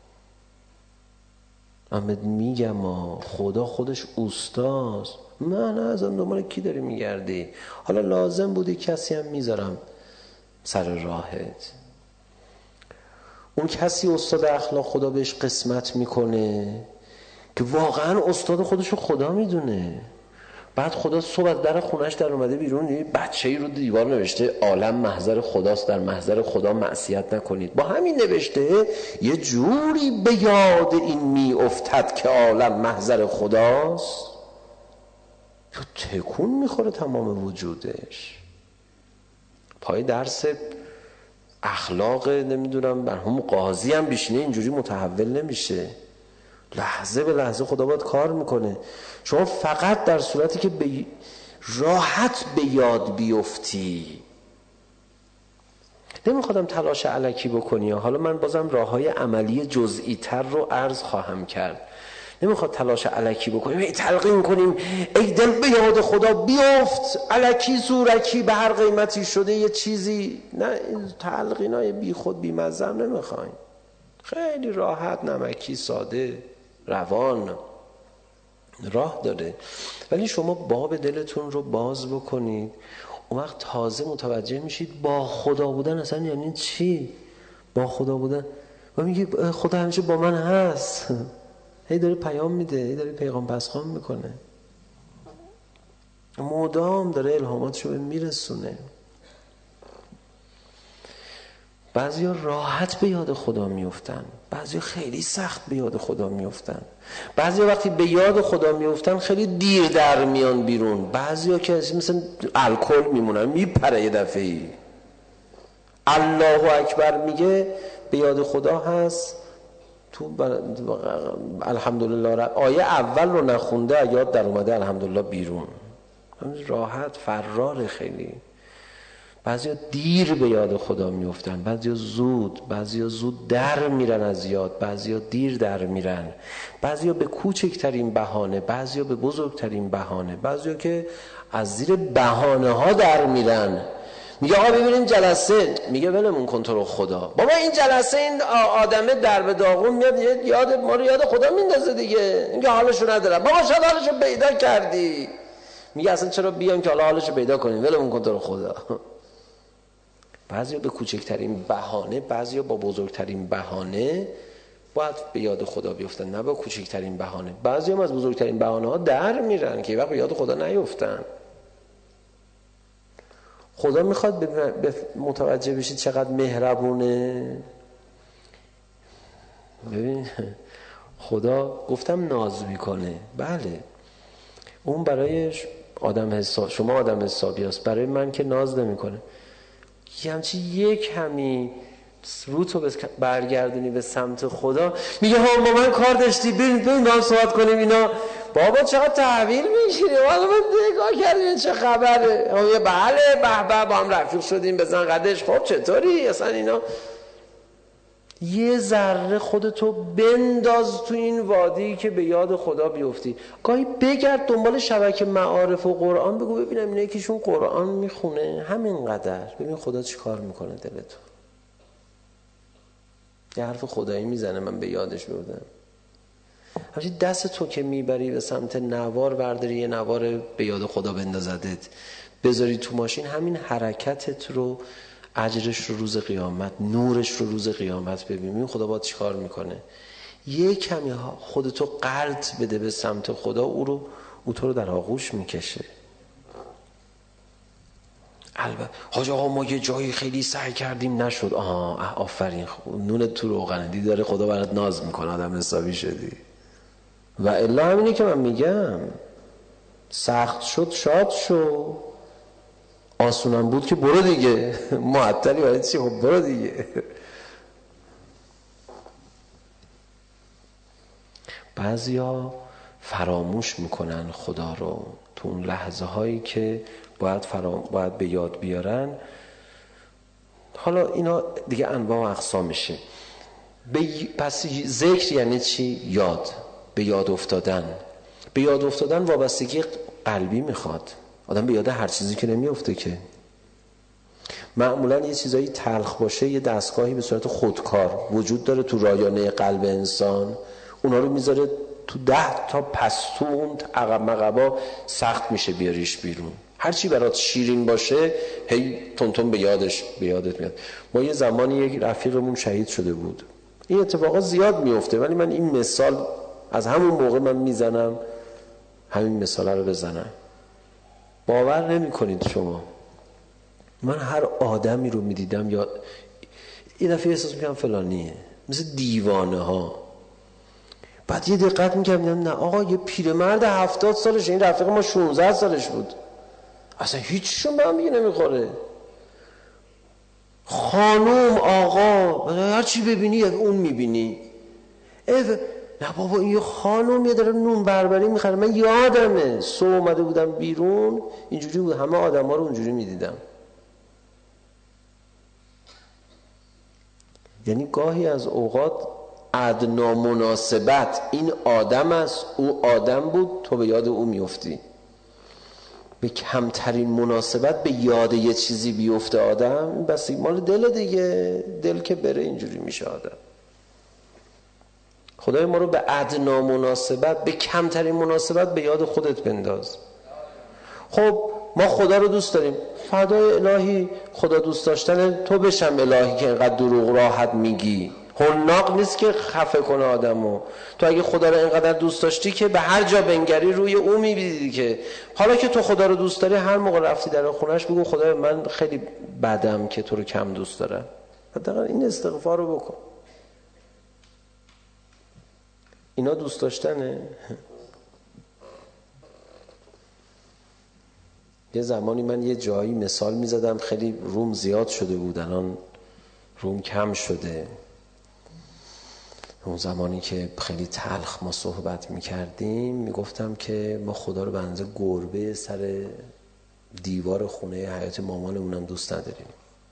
اما میگم خدا خودش اوستاست. من ازم دنبال کی داری میگردی؟ حالا لازم بودی کسی هم میذارم سر راهت. اون کسی استاد اخلاق خدا بهش قسمت میکنه که واقعا استاد خودشو خدا میدونه. بعد خدا صبح در خونش در اومده بیرون، یه بچه‌ای رو دیوار نوشته عالم محضر خداست، در محضر خدا معصیت نکنید. با همین نوشته یه جوری به یاد این میافتد که عالم محضر خداست، تکون میخوره تمام وجودش. پای درس اخلاق نمیدونم مرحوم قاضی هم بشینه اینجوری متحول نمیشه. لحظه به لحظه خدا باید کار میکنه. شما فقط در صورتی که راحت به یاد بیفتی. نمیخوادم تلاش الکی بکنی. حالا من بازم راههای عملی جزئی تر رو عرض خواهم کرد. نمیخواد تلاش الکی بکنیم، ای تلقین کنیم ای دل به یاد خدا بیفت، الکی زورکی به هر قیمتی شده یه چیزی. نه، این تلقینای بی خود بی مزه هم نمیخوایم. خیلی راحت، نمکی، ساده، روان راه داره. ولی شما باب دلتون رو باز بکنید، اون وقت تازه متوجه میشید با خدا بودن اصلا یعنی چی. با خدا بودن و میگه خدا همیشه با من هست، هی داره پیام میده، هی داره پیغام پسخان میکنه، مدام داره الهاماتشو به میرسونه. بعضیا راحت به یاد خدا میفتن، بعضیا خیلی سخت به یاد خدا میفتن. بعضیا وقتی به یاد خدا میفتن خیلی دیر در میان بیرون. بعضیا که مثلا الکل میمونن، میپره یه دفعه‌ای. الله اکبر میگه به یاد خدا هست، تو الحمدلله آیه اول رو نخونده یاد در اومده الحمدلله بیرون. راحت فرار خیلی. بعضیا دیر به یاد خدا میفتن، بعضیا زود در میرن از یاد، بعضیا دیر در میرن، بعضیا به کوچکترین بهانه، بعضیا به بزرگترین بهانه، بعضیا که از زیر بهانه ها در میرن. میگه آقا ببینیم جلسه، میگه ولمون کن تو رو خدا. بابا این جلسه این آدمه در به داغون میاد یاد ما رو یاد خدا میندازه دیگه. اینکه حالشو نداره. بابا شاید حالشو پیدا کردی. میگه اصلا چرا بیان که حالشو پیدا کنیم، ولمون کن تو رو خدا. بعضیا به کوچکترین بهانه، بعضیا با بزرگترین بهانه باید به یاد خدا بیفتن، نه با کوچکترین بهانه. بعضیا هم از بزرگترین بهانه ها در میرن که وقت به یاد خدا نیفتن. خدا میخواد متوجه بشید چقدر مهربونه. ببین خدا گفتم ناز میکنه، بله اون برای شما آدم حسابی است، برای من که ناز نمیکنه. یک همی روتو برگردونی به سمت خدا، میگه ها با من کار داشتی، بریم با هم صحبت کنیم اینا. بابا چقدر تحویل میگیری، والا من نگاه کردیم چه خبره، بله به با هم رفیق شدیم، بزن قدش، خب چطوری اصلا اینا. یه ذره خودتو بنداز تو این وادی که به یاد خدا بیفتی. گاهی بگرد دنبال شبکه معارف و قرآن، بگو ببینم اینه یکیشون قرآن میخونه همینقدر، ببین خدا چی کار میکنه دلتو. یه حرف خدایی میزنه من به یادش بردم. همچنین دست تو که میبری به سمت نوار، برداری یه نوار به یاد خدا بندازدت بذاری تو ماشین، همین حرکتت رو، اجرش رو روز قیامت، نورش رو روز قیامت ببین خدا با چی کار میکنه. یه کمی خودتو قرض بده به سمت خدا، او تو رو در آغوش میکشه. البته حاج آقا ما یه جایی خیلی سعی کردیم نشد. آفرین، نون تو روغنه، دیداره خدا برات ناز میکنه، آدم حسابی شدی. و الا همینه که من میگم، سخت شد شاد شو، آسونم بود که برو دیگه. معطلی برای چی؟ خب برو دیگه. بعضیا فراموش میکنن خدا رو تو اون لحظه هایی که باید به یاد بیارن. حالا اینا دیگه انواع و اقسامشه. پس ذکر یعنی چی؟ یاد، به یاد افتادن. به یاد افتادن وابستگی قلبی میخواد. آدم به یاد هر چیزی که نمیفته که. معمولا یه چیزایی تلخ باشه، یه دستگاهی به صورت خودکار وجود داره تو رایانه قلب انسان، اونا رو میذاره تو 10 تا پستو، اون عقب مقبا سخت میشه بیاریش بیرون. هر چی برات شیرین باشه هی تون به یادت میاد. ما یه زمانی یک رفیقمون شهید شده بود. این اتفاقا زیاد میفته، ولی من این مثال از همون موقع من میزنم، همین مثال رو بزنم. باور نمی کنید شما، من هر آدمی رو میدیدم یا این دفعه احساس میکنم فلانیه، مثل دیوانه ها. بعد یه دقت میکردم نه آقا، یه پیرمرد 70 سالش، این رفیق ما 16 سالش بود، اصلا هیچشون به هم دیگه نمیخوره. خانوم آقا هر چی ببینی اون میبینی. نه بابا این یه خانوم یه داره نون بربری میخره. من یادمه صبح اومده بودم بیرون، اینجوری بود، همه آدم ها رو اونجوری میدیدم. یعنی گاهی از اوقات ادنا مناسبت، این آدم است، او آدم بود، تو به یاد او میفتی. به کمترین مناسبت به یاد یه چیزی بیفته آدم، بس مال دل دیگه، دل که بره اینجوری میشه آدم. خدای ما رو به ادنا مناسبت، به کمترین مناسبت به یاد خودت بنداز. خب ما خدا رو دوست داریم، فدای الهی خدا دوست داشتن تو بشم الهی که اینقدر دروغ راحت میگی. حناق نیست که خفه کنه آدمو. تو اگه خدا رو اینقدر دوست داشتی که به هر جا بنگری روی او میبینی که حالا که تو خدا رو دوست داری، هر موقع رفتی در خونش بگو خدای من خیلی بدم که تو رو کم دوست دارم. حداقل این استغفار رو بکن. اینا دوست داشتنه. یه زمانی من یه جایی مثال میزدم، خیلی روم زیاد شده بود، الان روم کم شده. اون زمانی که خیلی تلخ ما صحبت میکردیم، میگفتم که ما خدا رو به اندازه گربه سر دیوار خونه حیات مامانمونم دوست نداریم.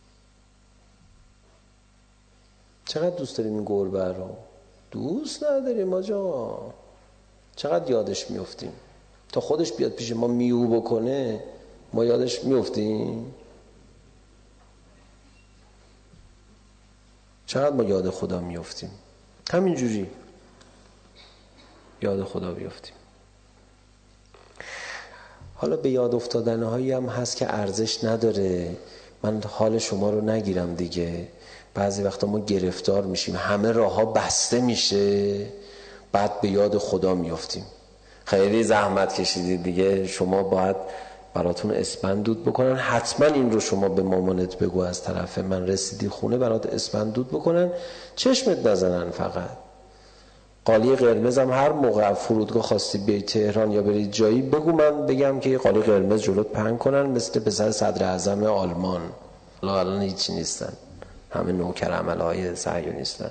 چقدر دوست داریم این گربه رو؟ دوست نداریم آجا. چقدر یادش میفتیم تا خودش بیاد پیش ما میو بکنه، ما یادش میفتیم. چقدر ما یاد خدا میفتیم، همینجوری یاد خدا بیفتیم. حالا به یاد افتادنهایی هم هست که ارزش نداره. من حال شما رو نگیرم دیگه. بعضی وقتا ما گرفتار میشیم، همه راه ها بسته میشه، بعد به یاد خدا میفتیم. خیلی زحمت کشیدید دیگه، شما باید براتون اسپند دود بکنن. حتما این رو شما به مامانت بگو از طرف من، رسیدی خونه برات اسپند دود بکنن، چشمت نزنن. فقط قالی قرمز هم هر موقع فرودگاه خواستی بیای تهران یا برید جایی، بگو من بگم که قالی قرمز جلوت پهن کنن، مثل پسر صدر اعظم آلمان. الان هیچی نیستن، همه نوکر عملهای صهیونیستن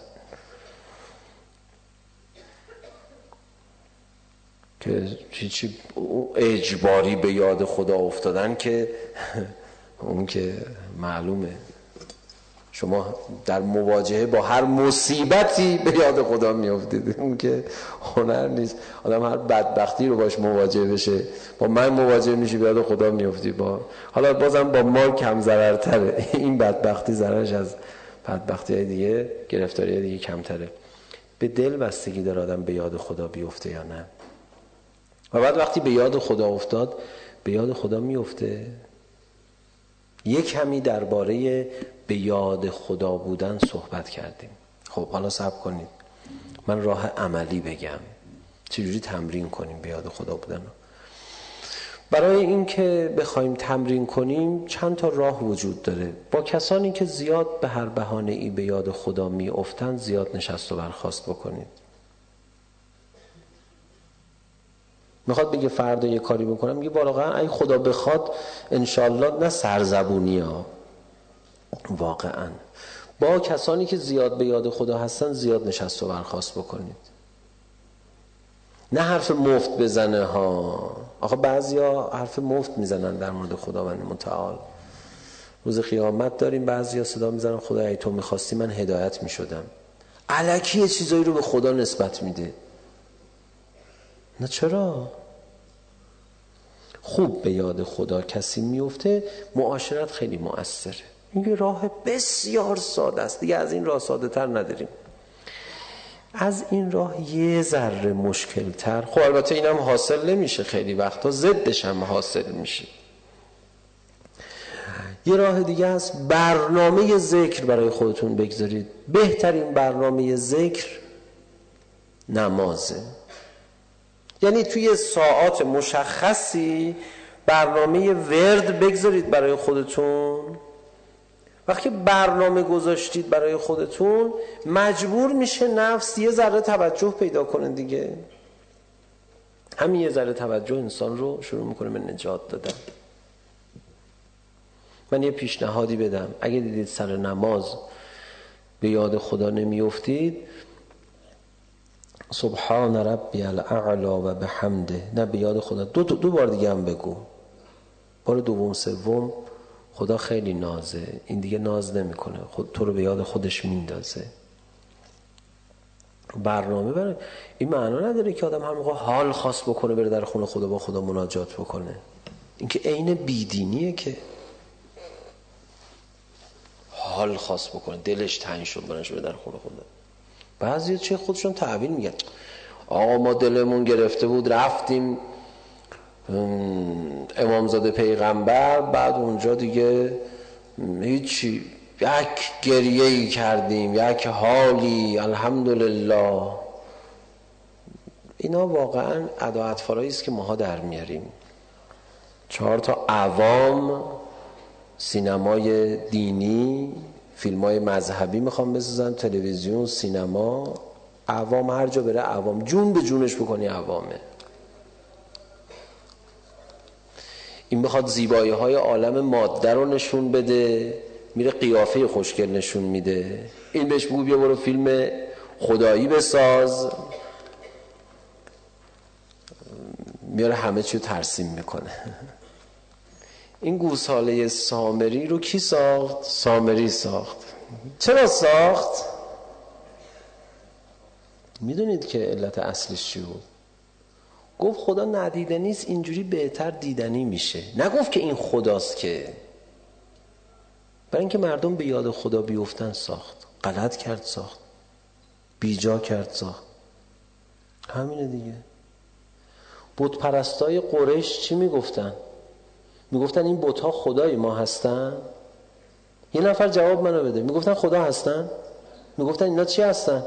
که هیچی اجباری به یاد خدا افتادن که اون که معلومه. شما در مواجهه با هر مصیبتی به یاد خدا میافتید، اون که هنر نیست. آدم هر بدبختی رو باش مواجه بشه، با من مواجه میشی به یاد خدا میافتی. حالا بازم با ما کم ضررتره این بدبختی، ضررش از بدبختی های دیگه، گرفتاری های دیگه کمتره. به دل بستگی داره آدم به یاد خدا بیفته یا نه. و بعد وقتی به یاد خدا افتاد، به یاد خدا میفته. یک کمی درباره به یاد خدا بودن صحبت کردیم. خب حالا صبر کنید، من راه عملی بگم چجوری تمرین کنیم به یاد خدا بودن. برای این که بخوایم تمرین کنیم چند تا راه وجود داره. با کسانی که زیاد به هر بهانه‌ای به یاد خدا میافتند زیاد نشست و برخاست بکنید. میخواد بگه فردا یه کاری بکنم، میگه واقعا اگه خدا بخواد انشالله، نه سرزبونی ها، واقعا. با کسانی که زیاد به یاد خدا هستن زیاد نشست و برخاست بکنید، نه حرف مفت بزنه ها. آخه بعضیا حرف مفت میزنن در مورد خداوند متعال. روز قیامت داریم بعضیا صدا میزنن خدا ای تو میخواستی من هدایت میشدم. الکی یه چیزایی رو به خدا نسبت میده. نه چرا؟ خوب به یاد خدا کسی میفته، معاشرت خیلی مؤثره. این راه بسیار ساده است دیگه، از این راه ساده تر نداریم. از این راه یه ذره مشکل تر، خب البته اینم حاصل نمیشه، خیلی وقتا ضدش هم حاصل میشه. یه راه دیگه هست، برنامه ذکر برای خودتون بگذارید. بهترین برنامه ذکر نمازه. یعنی توی ساعات مشخصی برنامه ورد بگذارید برای خودتون. وقتی برنامه گذاشتید برای خودتون، مجبور میشه نفس یه ذره توجه پیدا کنه دیگه. همین یه ذره توجه انسان رو شروع میکنه به نجات دادن. من یه پیشنهادی بدم، اگه دیدید سر نماز به یاد خدا نمیافتید، سبحان ربی الاعلی و بحمده، نه به یاد خدا دو بار دیگه هم بگو. بار دوم سوم خدا خیلی نازه، این دیگه ناز نمیکنه، خود تو رو به یاد خودش میندازه. برنامه برای این معنا نداره که آدم هر موقع حال خاص بکنه بره در خونه خدا با خدا مناجات بکنه. این که عین بیدینیه که حال خاص بکنه، دلش تنگ شد برنش بره در خونه خدا. بعضی چه خودشون تعبیر میگن آقا ما دلمون گرفته بود رفتیم امامزاده پیغمبر، بعد اونجا دیگه هیچی، یک گریه‌ای کردیم، یک حالی، الحمدلله. اینا واقعا ادا اطفالایی است که ماها در میاریم. 4 تا عوام سینمای دینی، فیلمای مذهبی میخوام بسازن، تلویزیون، سینما، عوام هر جا بره عوام، جون به جونش بکنی عوامه. این بخواد زیبایی های عالم ماده رو نشون بده، میره قیافه خوشگل نشون میده. این بهش بگو بیا برو فیلم خدایی بساز، میاره همه چیو ترسیم میکنه. این گوساله سامری رو کی ساخت؟ سامری ساخت. چرا ساخت؟ میدونید که علت اصلش چی بود؟ گفت خدا ندیدنی است، اینجوری بهتر دیدنی میشه. نگفت که این خداست، که برای اینکه مردم به یاد خدا بیفتن ساخت. غلط کرد ساخت، بیجا کرد ساخت. همینه دیگه. بت پرستای قریش چی میگفتن؟ میگفتن این بت‌ها خدای ما هستن؟ یه نفر جواب منو بده. میگفتن خدا هستن؟ میگفتن اینا چی هستن؟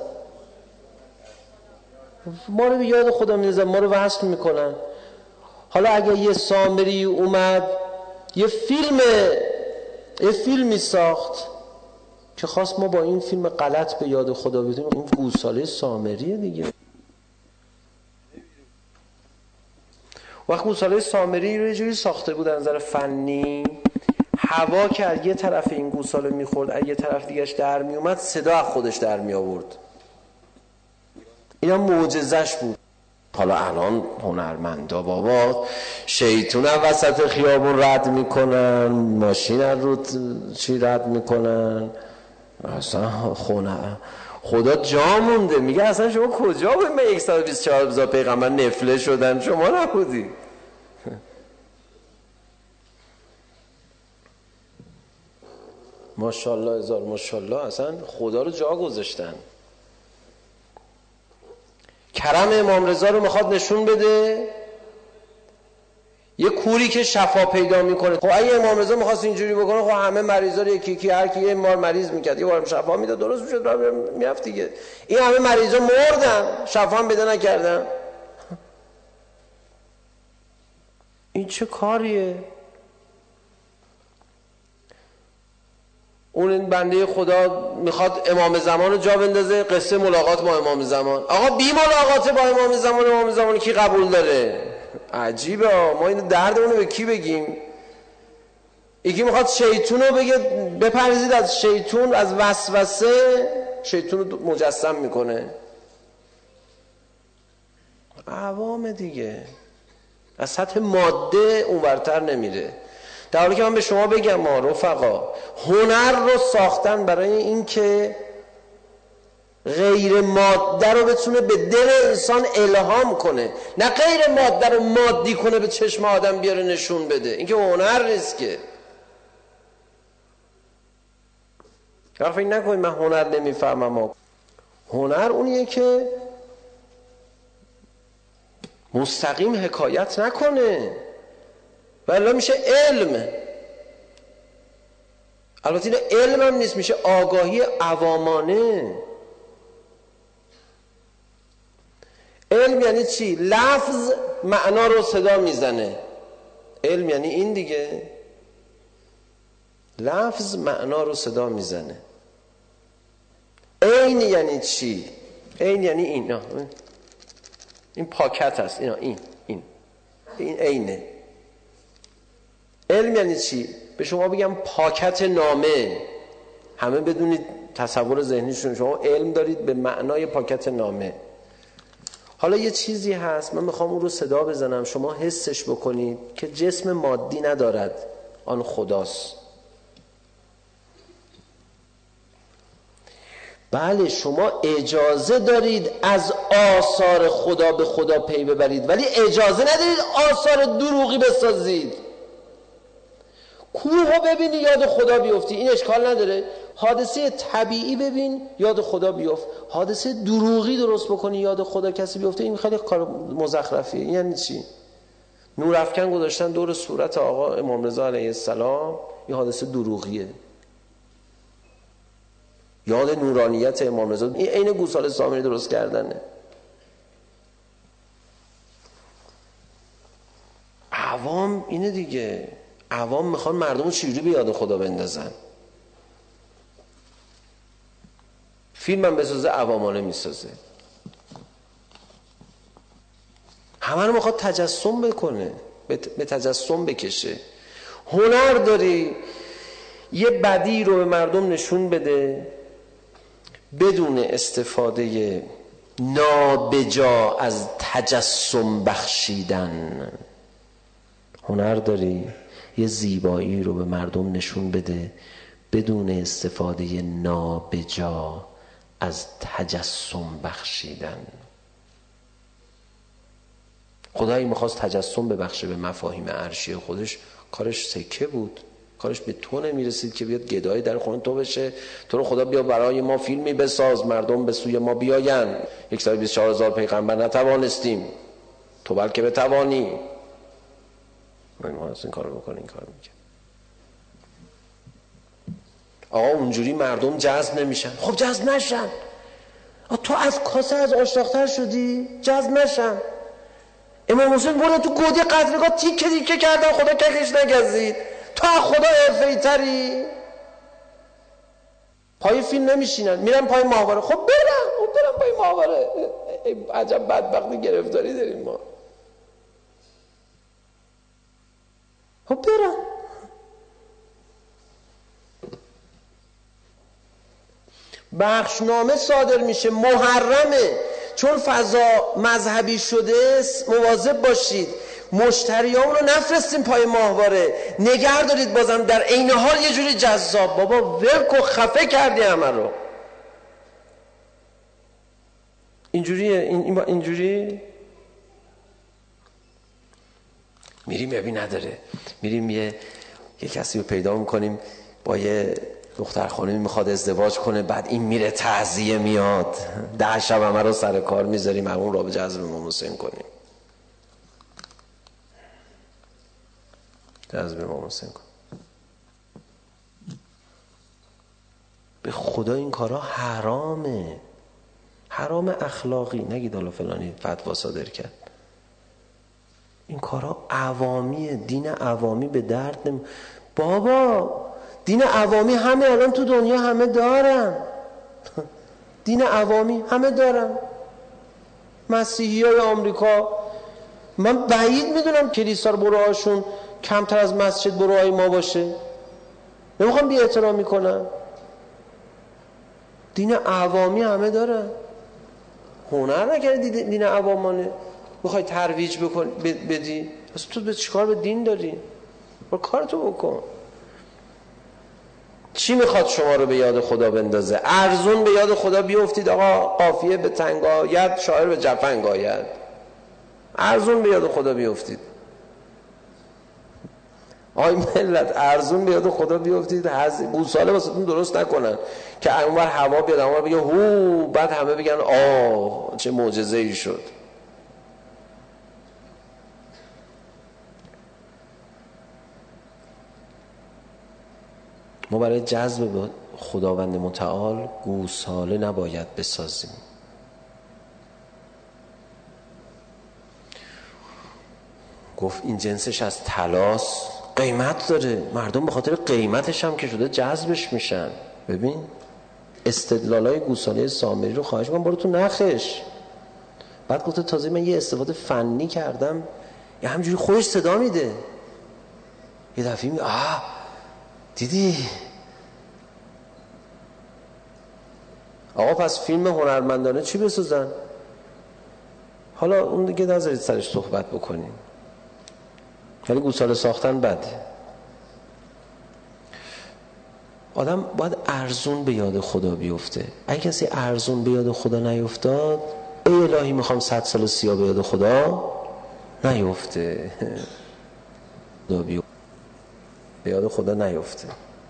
ما رو به یاد خدا میندازن، ما رو وصل میکنن. حالا اگه یه سامری اومد یه فیلمی ساخت که خواست ما با این فیلم غلط به یاد خدا بدیم، این گوساله سامریه دیگه. وقت گوساله سامری رو یه جوری ساخته بود از نظر فنی، هوا که از یه طرف این گوساله میخورد از یه طرف دیگهش در میومد، صدا از خودش در می آورد. اینا معجزش بود. حالا الان هنرمندا بابا شیطون وسط خیابون رد میکنن، ماشین رو چی رد میکنن، اصلا خدا جا مونده. میگه اصلا شما کجا بود؟ من 124 هزار پیغمبر نفله شدن، شما نبودی. ماشاءالله هزار ماشاءالله، اصلا خدا رو جا گذاشتن. کرم امام رضا رو میخواد نشون بده، یه کوری که شفا پیدا میکنه. خب اگه امام رضا میخواست اینجوری بکنه، خب همه مریضا رو یکی هر کی یه بار مریض میکرد، یه بارم شفا میداد، درست میشد، راه میرفت دیگه. این همه مریضا مردن، شفا هم پیدا نکردن. این چه کاریه؟ اون بنده خدا میخواد امام زمان رو جا بندازه، قصه ملاقات با امام زمان. آقا بی ملاقات با امام زمان، امام زمان کی قبول داره؟ عجیبه. ما این دردمون رو به کی بگیم؟ یکی میخواد شیطون رو بگه بپرهیزید از شیطون، از وسوسه. شیطون رو مجسم میکنه. عوام دیگه از سطح ماده اونورتر نمیره. در حالی که من به شما بگم ما رفقا، هنر رو ساختن برای این که غیر ماده رو بتونه به دل انسان الهام کنه، نه غیر ماده رو مادی کنه به چشم آدم بیاره نشون بده. این که هنر نیست که. فکر نکنید من هنر نمیفهمم. هنر اونیه که مستقیم حکایت نکنه، ولی میشه علم. البته این علم هم نیست، میشه آگاهی عوامانه. علم یعنی چی؟ لفظ معنا رو صدا میزنه. علم یعنی این دیگه، لفظ معنا رو صدا میزنه. عین یعنی چی؟ عین یعنی این پاکت هست، این عینه. علم یعنی چی؟ به شما بگم پاکت نامه، همه بدونید تصور ذهنیشون شما علم دارید به معنای پاکت نامه. حالا یه چیزی هست من میخوام اون رو صدا بزنم، شما حسش بکنید که جسم مادی ندارد، آن خداست. بله شما اجازه دارید از آثار خدا به خدا پی ببرید، ولی اجازه ندارید آثار دروغی بسازید. کوه رو ببینی یاد خدا بیفتی، این اشکال نداره. حادثه طبیعی ببین یاد خدا بیفت، حادثه دروغی درست بکنی یاد خدا کسی بیفته، این خیلی کار مزخرفیه. این یعنی چی؟ نورافکن گذاشتن دور صورت آقا امام رضا علیه السلام، این حادثه دروغیه. یاد نورانیت امام رضا، این عین گوساله سامری درست کردنه. عوام اینه دیگه، عوام میخوان مردم رو چجوری به یاد خدا بندازن. فیلم هم بسازه عوامانه میسازه، همه رو میخواد تجسم بکنه، به تجسم بکشه. هنر داری یه بدی رو به مردم نشون بده بدون استفاده نابجا از تجسم بخشیدن. هنر داری یه زیبایی رو به مردم نشون بده بدون استفاده نابجا از تجسم بخشیدن. خدایی میخواست تجسم ببخشه به مفاهیم عرشی خودش، کارش سکه بود، کارش به تو نمیرسید که بیاد گدایی در خونه تو بشه. تو رو خدا بیا برای ما فیلمی بساز مردم به سوی ما بیاین. 124,000 پیغمبر نتوانستیم، تو بلکه بتوانی. ما این کارو بکنه، این کارو میکنه. آقا اونجوری مردم جذب نمیشن. خب جذب نشن. تو از کاسه از آشتاختر شدی، جذب نشن. امام حسین برد تو گودی قطرگاه تیکه تیکه کردن، خدا ککش نگزید. تو از خدا حرفه‌ای تری. پای فیلم نمیشینن، میرن پای ماهواره. خب برن پای ماهواره. عجب بدبختی گرفتاری داریم ما. خب برن. بخشنامه صادر میشه، محرمه، چون فضا مذهبی شده. مواظب باشید مشتریامون رو نفرستیم پای ماهواره، نگه دارید بازم در عین حال یه جوری جذاب. بابا ورک و خفه کردی همه رو. اینجوریه. اینجوری میریم نداره، میریم یه کسی رو پیدا میکنیم با یه دختر خانمی میخواد ازدواج کنه، بعد این میره تعزیه میاد، 10 شب همه رو سر کار میذاریم همون را به جذب امام حسین کنیم، جذب امام حسین کنیم. به خدا این کارا حرامه، حرام اخلاقی. نگید حالا فلانی فتوا صادر کرد، این کارا عوامیه، دین عوامی به درد بابا دین عوامی همه الان تو دنیا همه دارن، دین عوامی همه دارن. مسیحی های آمریکا، من بعید میدونم کلیسا رو بروهاشون کمتر از مسجد بروهای ما باشه، نمیخوام بی احترامی کنم، دین عوامی همه دارن. هنر نکردی دین عوامانه بخوای ترویج بدی، پس تو به چیکار به دین داری؟ برو کارتو بکن. چی میخواد شما رو به یاد خدا بندازه؟ ارزون به یاد خدا بیافتید آقا، قافیه به تنگ آید شاعر به جفنگ آید. ارزون به یاد خدا بیافتید آی ملت، ارزون به یاد خدا بیافتید، گوساله واسهتون درست نکنن که اونور هوا بیاد اونور بگه هو، بعد همه بگن آه چه معجزه ای شد. ما برای جذب خداوند متعال گوساله نباید بسازیم. گفت این جنسش از طلاست، قیمت داره، مردم به خاطر قیمتش هم که شده جذبش میشن. ببین استدلالای گوساله سامری رو خواهش می‌کنم برو تو نخش. بعد گفته تازه من یه استفاده فنی کردم، یه همجوری خودش صدا میده، یه دفعه میگه دیدی آقا پس فیلم هنرمندانه چی بسازن؟ حالا اون دیگه نذارید سرش صحبت بکنیم، ولی گوساله ساختن بده. آدم باید ارزون به یاد خدا بیفته. اگه کسی ارزون به یاد خدا نیفتاد، ای الهی میخوام 100 سال سیاه به یاد خدا نیفته، به یاد خدا نیفته.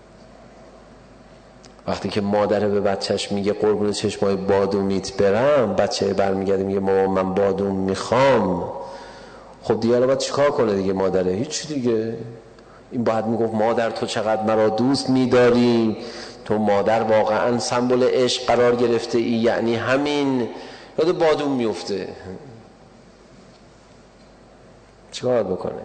وقتی که مادره به بچهش میگه قربون چشمای بادومیت برم، بچه برمیگرده میگه مامان من بادوم میخوام، خب دیگه الان باید چیکار کنه دیگه مادره؟ هیچ دیگه. این باید میگفت مادر تو چقدر مرا دوست میداری، تو مادر واقعا سمبل عشق قرار گرفته ای، یعنی همین. یاد بادوم میفته، چیکار بکنه؟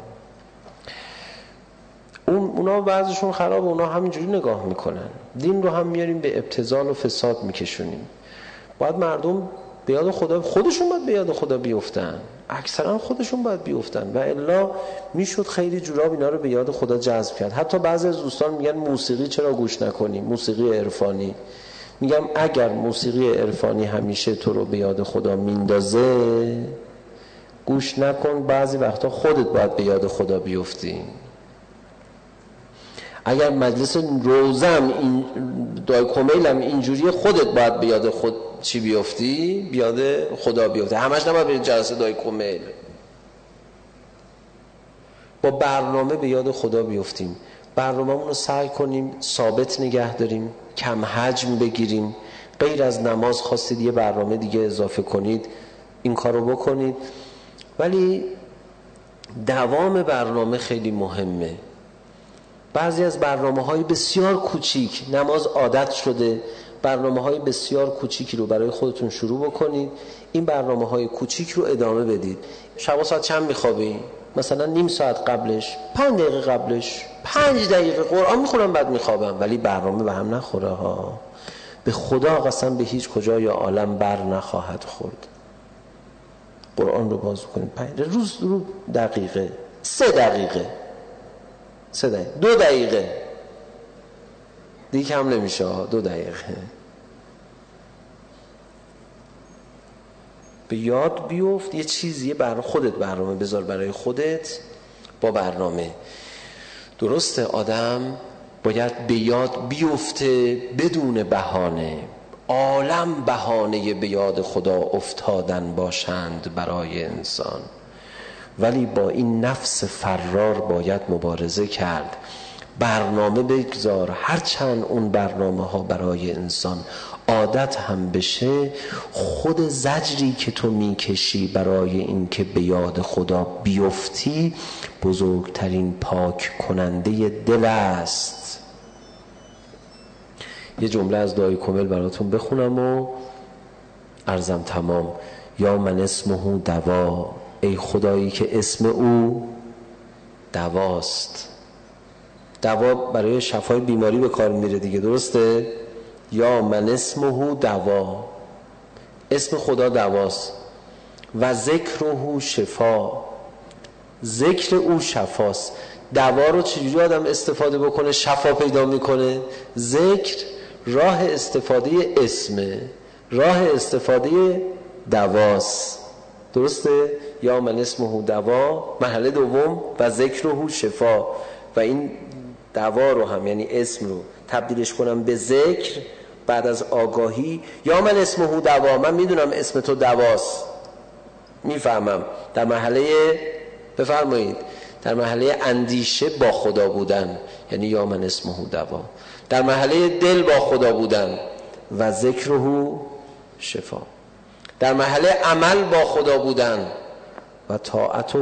اونا بعضشون خرابه، اونا همینجوری نگاه میکنن. دین رو هم میاریم به ابتذال و فساد میکشونیم. باید مردم به یاد خدا، خودشون باید به یاد خدا بیفتن، اکثرا خودشون باید بیفتن، و الا میشد خیلی جوراب اینا رو به یاد خدا جذب کرد. حتی بعضی از دوستان میگن موسیقی چرا گوش نکنیم، موسیقی عرفانی. میگم اگر موسیقی عرفانی همیشه تو رو به یاد خدا میندازه، گوش نکن، بعضی وقتا خودت باید به یاد خدا بیفتی. اگر مجلس روزم این دای کمیلم اینجوریه، خودت باید به یاد خود چی بیفتی؟ به یاد خدا بیفتی. همش نباید برید جلسه دای کمیل. با برنامه به یاد خدا بیفتیم. برنامه‌مون رو سعی کنیم ثابت نگه داریم، کم حجم بگیریم. غیر از نماز خواستید یه برنامه دیگه اضافه کنید، این کارو بکنید. ولی دوام برنامه خیلی مهمه. بعضی از برنامه‌های بسیار کوچیک، نماز عادت شده، برنامه‌های بسیار کوچیکی رو برای خودتون شروع بکنید. این برنامه‌های کوچیک رو ادامه بدید. شب ساعت چند می‌خوابی؟ مثلا نیم ساعت قبلش، 5 دقیقه قبلش، 5 دقیقه قرآن می‌خونم بعد می‌خوابم. ولی برنامه به هم نخوره ها. به خدا قسم به هیچ کجای عالم بر نخواهد خورد. قرآن رو باز کنید 5 روز رو دقیقه، 3 دقیقه، 3 دقیقه، 2 دقیقه دیگه کم نمیشه، 2 دقیقه به یاد بیفت. یه چیزیه برای خودت برنامه بذار، برای خودت با برنامه. درسته آدم باید به یاد بیفته بدون بهانه. عالم بهانه به یاد خدا افتادن باشند برای انسان، ولی با این نفس فرار باید مبارزه کرد. برنامه بگذار. هرچند اون برنامه ها برای انسان عادت هم بشه، خود زجری که تو میکشی برای این که به یاد خدا بیفتی بزرگترین پاک کننده دل است. یه جمله از دعای کامل براتون بخونم و عرضم تمام. یا من اسمه دوا، ای خدایی که اسم او دواست. دوا برای شفای بیماری به کار میره دیگه، درسته؟ یا من اسمه دوا، اسم خدا دواست. و ذکره شفا، ذکر او شفاست. دوا رو چجوری آدم استفاده بکنه شفا پیدا میکنه؟ ذکر راه استفاده اسمه، راه استفاده دواست، درسته؟ یا من اسمه دوا، مرحله دوم و ذکره شفا. و این دوا رو هم یعنی اسم رو تبدیلش کنم به ذکر بعد از آگاهی. یا من اسمه دوا، من میدونم اسم تو دواست، میفهمم. در مرحله بفرمایید در مرحله اندیشه با خدا بودن، یعنی یا من اسمه دوا. در مرحله دل با خدا بودن و ذکره شفا. در مرحله عمل با خدا بودن و طاعته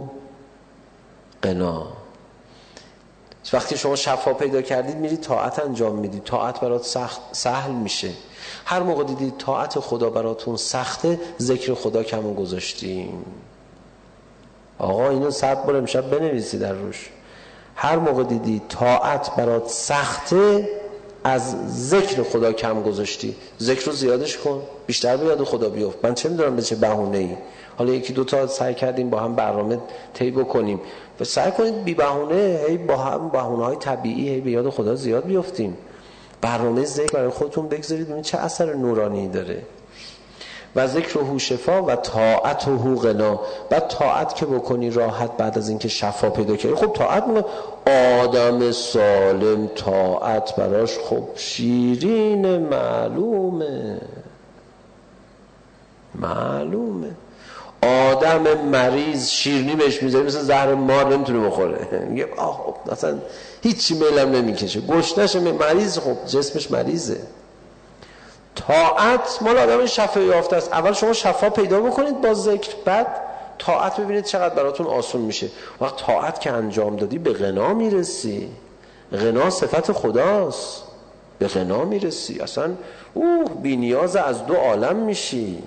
غنا. وقتی شما شفا پیدا کردید میرید طاعت انجام میدید، طاعت برات سهل میشه. هر موقع دیدید طاعت خدا براتون سخته، ذکر خدا کمو گذاشتیم. آقا اینو 100 بار امشب بنویسید در روش. هر موقع دیدید طاعت برات سخته، از ذکر خدا کم گذاشتی. ذکر رو زیادش کن، بیشتر به یاد خدا بیفت. من چه میدونم به چه بهونه‌ای. حالا یکی دوتا سعی کردیم با هم برنامه طی بکنیم و سعی کنید بی بهونه هی با هم بهونه‌های طبیعی هی به یاد خدا زیاد بیفتیم. برنامه ذکر برای خودتون بگذارید ببینید چه اثر نورانی داره. و ذکر شفا و طاعت غنا. بعد طاعت که بکنی راحت بعد از اینکه شفا پیدا کردی، خب طاعت میگه آدم سالم طاعت براش خب شیرین، معلومه. آدم مریض شیرینی بهش میذاری مثل زهر مار نمیتونه بخوره. میگه آه اصلا هیچی میلم نمیکشه، گشنش مریض، خب جسمش مریضه. طاعت مال آدم شفا یافته است. اول شما شفا پیدا بکنید با ذکر، بعد طاعت ببینید چقدر براتون آسون میشه. وقت طاعت که انجام دادی به غنا میرسی. غنا صفت خداست، به غنا میرسی، اصلا بی نیاز از دو عالم میشی.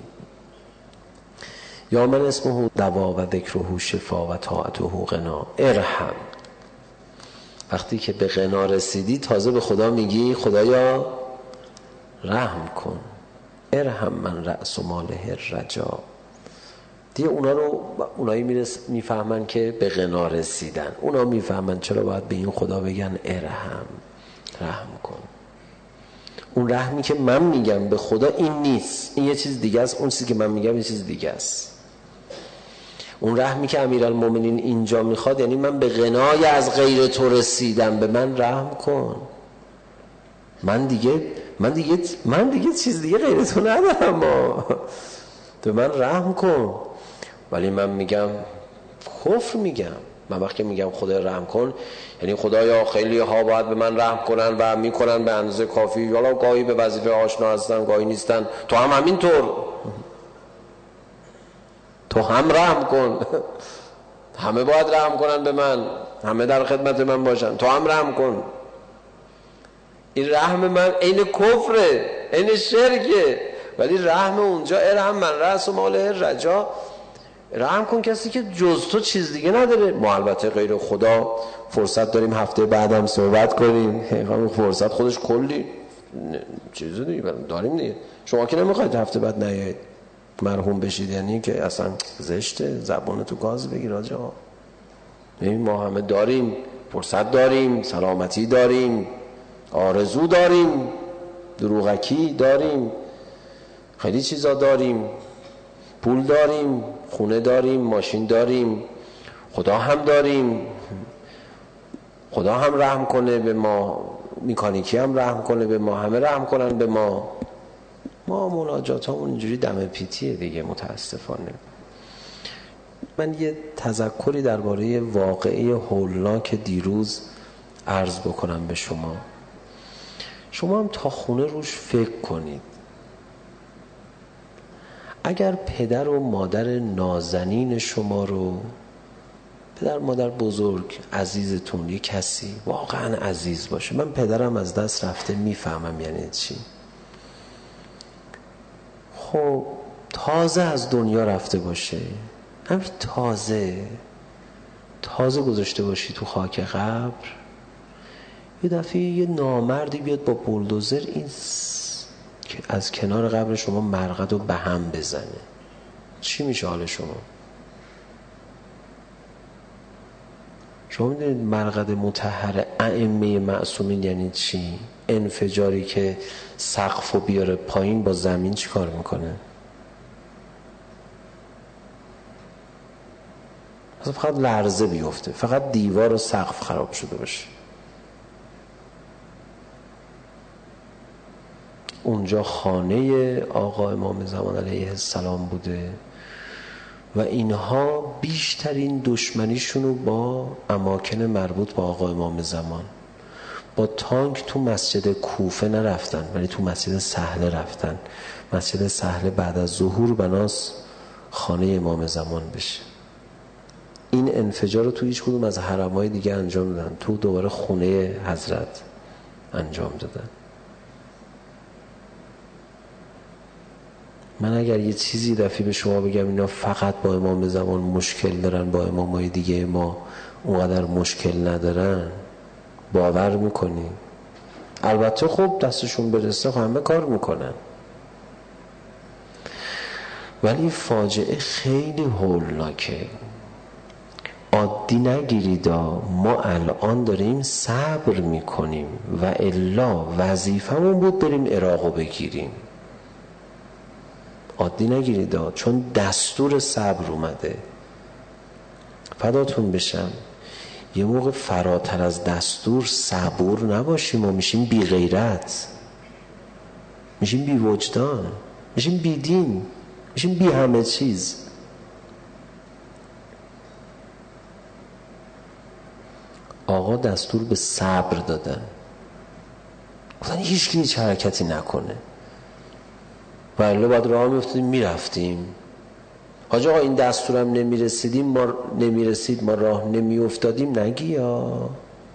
یا من اسمه دوا و ذکره شفا و طاعته غنا. ارحم. وقتی که به غنا رسیدی تازه به خدا میگی خدایا رحم کن. ارحم من رأس ماله الرجا. دیگه اونایی میفهمن که به غنا رسیدن، اونا میفهمن چرا باید به این خدا بگن ارحم، رحم کن. اون رحمی که من میگم به خدا این نیست، این یه چیز دیگه است. اون چیزی که من میگم یه چیز دیگه است. اون رحمی که امیرالمومنین اینجا میخواد یعنی من به غنای از غیر تو رسیدم، به من رحم کن. من دیگه چیز دیگه غیر تو ندارم، به من رحم کن. ولی من میگم کفر میگم. من وقتی میگم خدا رحم کن یعنی خدایا خیلی ها باید به من رحم کنن و میکنن به اندازه کافی، حالا گاهی به وظیفه آشنا هستن گاهی نیستن، تو هم همینطور، تو هم رحم کن. همه باید رحم کنن به من، همه در خدمت من باشن، تو هم رحم کن. این رحم من عین کفره، عین شرکه. ولی رحم اونجا ارحم من رأس ماله الرجا، رحم کن کسی که جز تو چیز دیگه نداره. ما البته غیر خدا فرصت داریم هفته بعدم صحبت کنیم، همین فرصت خودش کلی چیز دیگه داریم دیگه. شما که نمیخواید هفته بعد نیایید مرحوم بشید، یعنی که اصلا زشته، زبان تو گاز بگیر آجا. ما همه داریم، فرصت داریم، سلامتی داریم، آرزو داریم، دروغکی داریم، خیلی چیزا داریم، پول داریم، خونه داریم، ماشین داریم، خدا هم داریم. خدا هم رحم کنه به ما، میکانیکی هم رحم کنه به ما، همه رحم کنن به ما. ما مناجات همون اینجوری دم پیتیه دیگه متاسفانه. من یه تذکری درباره واقعه هولناک دیروز عرض بکنم به شما. شما هم تا خونه روش فکر کنید. اگر پدر و مادر نازنین شما رو، پدر مادر بزرگ عزیزتون، یه کسی واقعا عزیز باشه، من پدرم از دست رفته میفهمم یعنی چی. خب تازه از دنیا رفته باشه، همین تازه گذاشته باشی تو خاک قبر، یه دفعه یه نامردی بیاد با بولدوزر این که از کنار قبر شما مرقد رو به هم بزنه، چی میشه حال شما؟ شما میدونید مرقد مطهر ائمه معصومین یعنی چی؟ انفجاری که سقفو بیاره پایین با زمین چی کار میکنه؟ فقط لرزه بیفته، فقط دیوار و سقف خراب شده باشه. اونجا خانه آقا امام زمان علیه السلام بوده و اینها بیشترین دشمنیشونو با اماکن مربوط با آقا امام زمان، با تانک تو مسجد کوفه نرفتن ولی تو مسجد سهله رفتن. مسجد سهله بعد از ظهور بناس خانه امام زمان بشه. این انفجار رو تو هیچ کدوم از حرم‌های دیگه انجام دادن، تو دوباره خونه حضرت انجام دادن. من اگر یه چیزی دفعی به شما بگم اینا فقط با امام زمان مشکل دارن، با امامای دیگه ما اونقدر مشکل ندارن، باور میکنی؟ البته خب دستشون برسه همه کار میکنن، ولی فاجعه خیلی هولناکه. عادی نگیرید، ما الان داریم صبر میکنیم و الا وظیفمون بود بریم عراقو بگیریم. عادی نگیرید چون دستور صبر اومده. فداتون بشم یه موقع فراتر از دستور صبور نباشیم و میشیم بی غیرت، میشیم بی وجدان، میشیم بی دین، میشیم بی همه چیز. آقا دستور به صبر دادن، گفتن هیچ حرکتی نکنه و الا باید راه میافتادیم میرفتیم. حاج آقا این دستورم نمیرسید ما راه نمیافتادیم نگی یا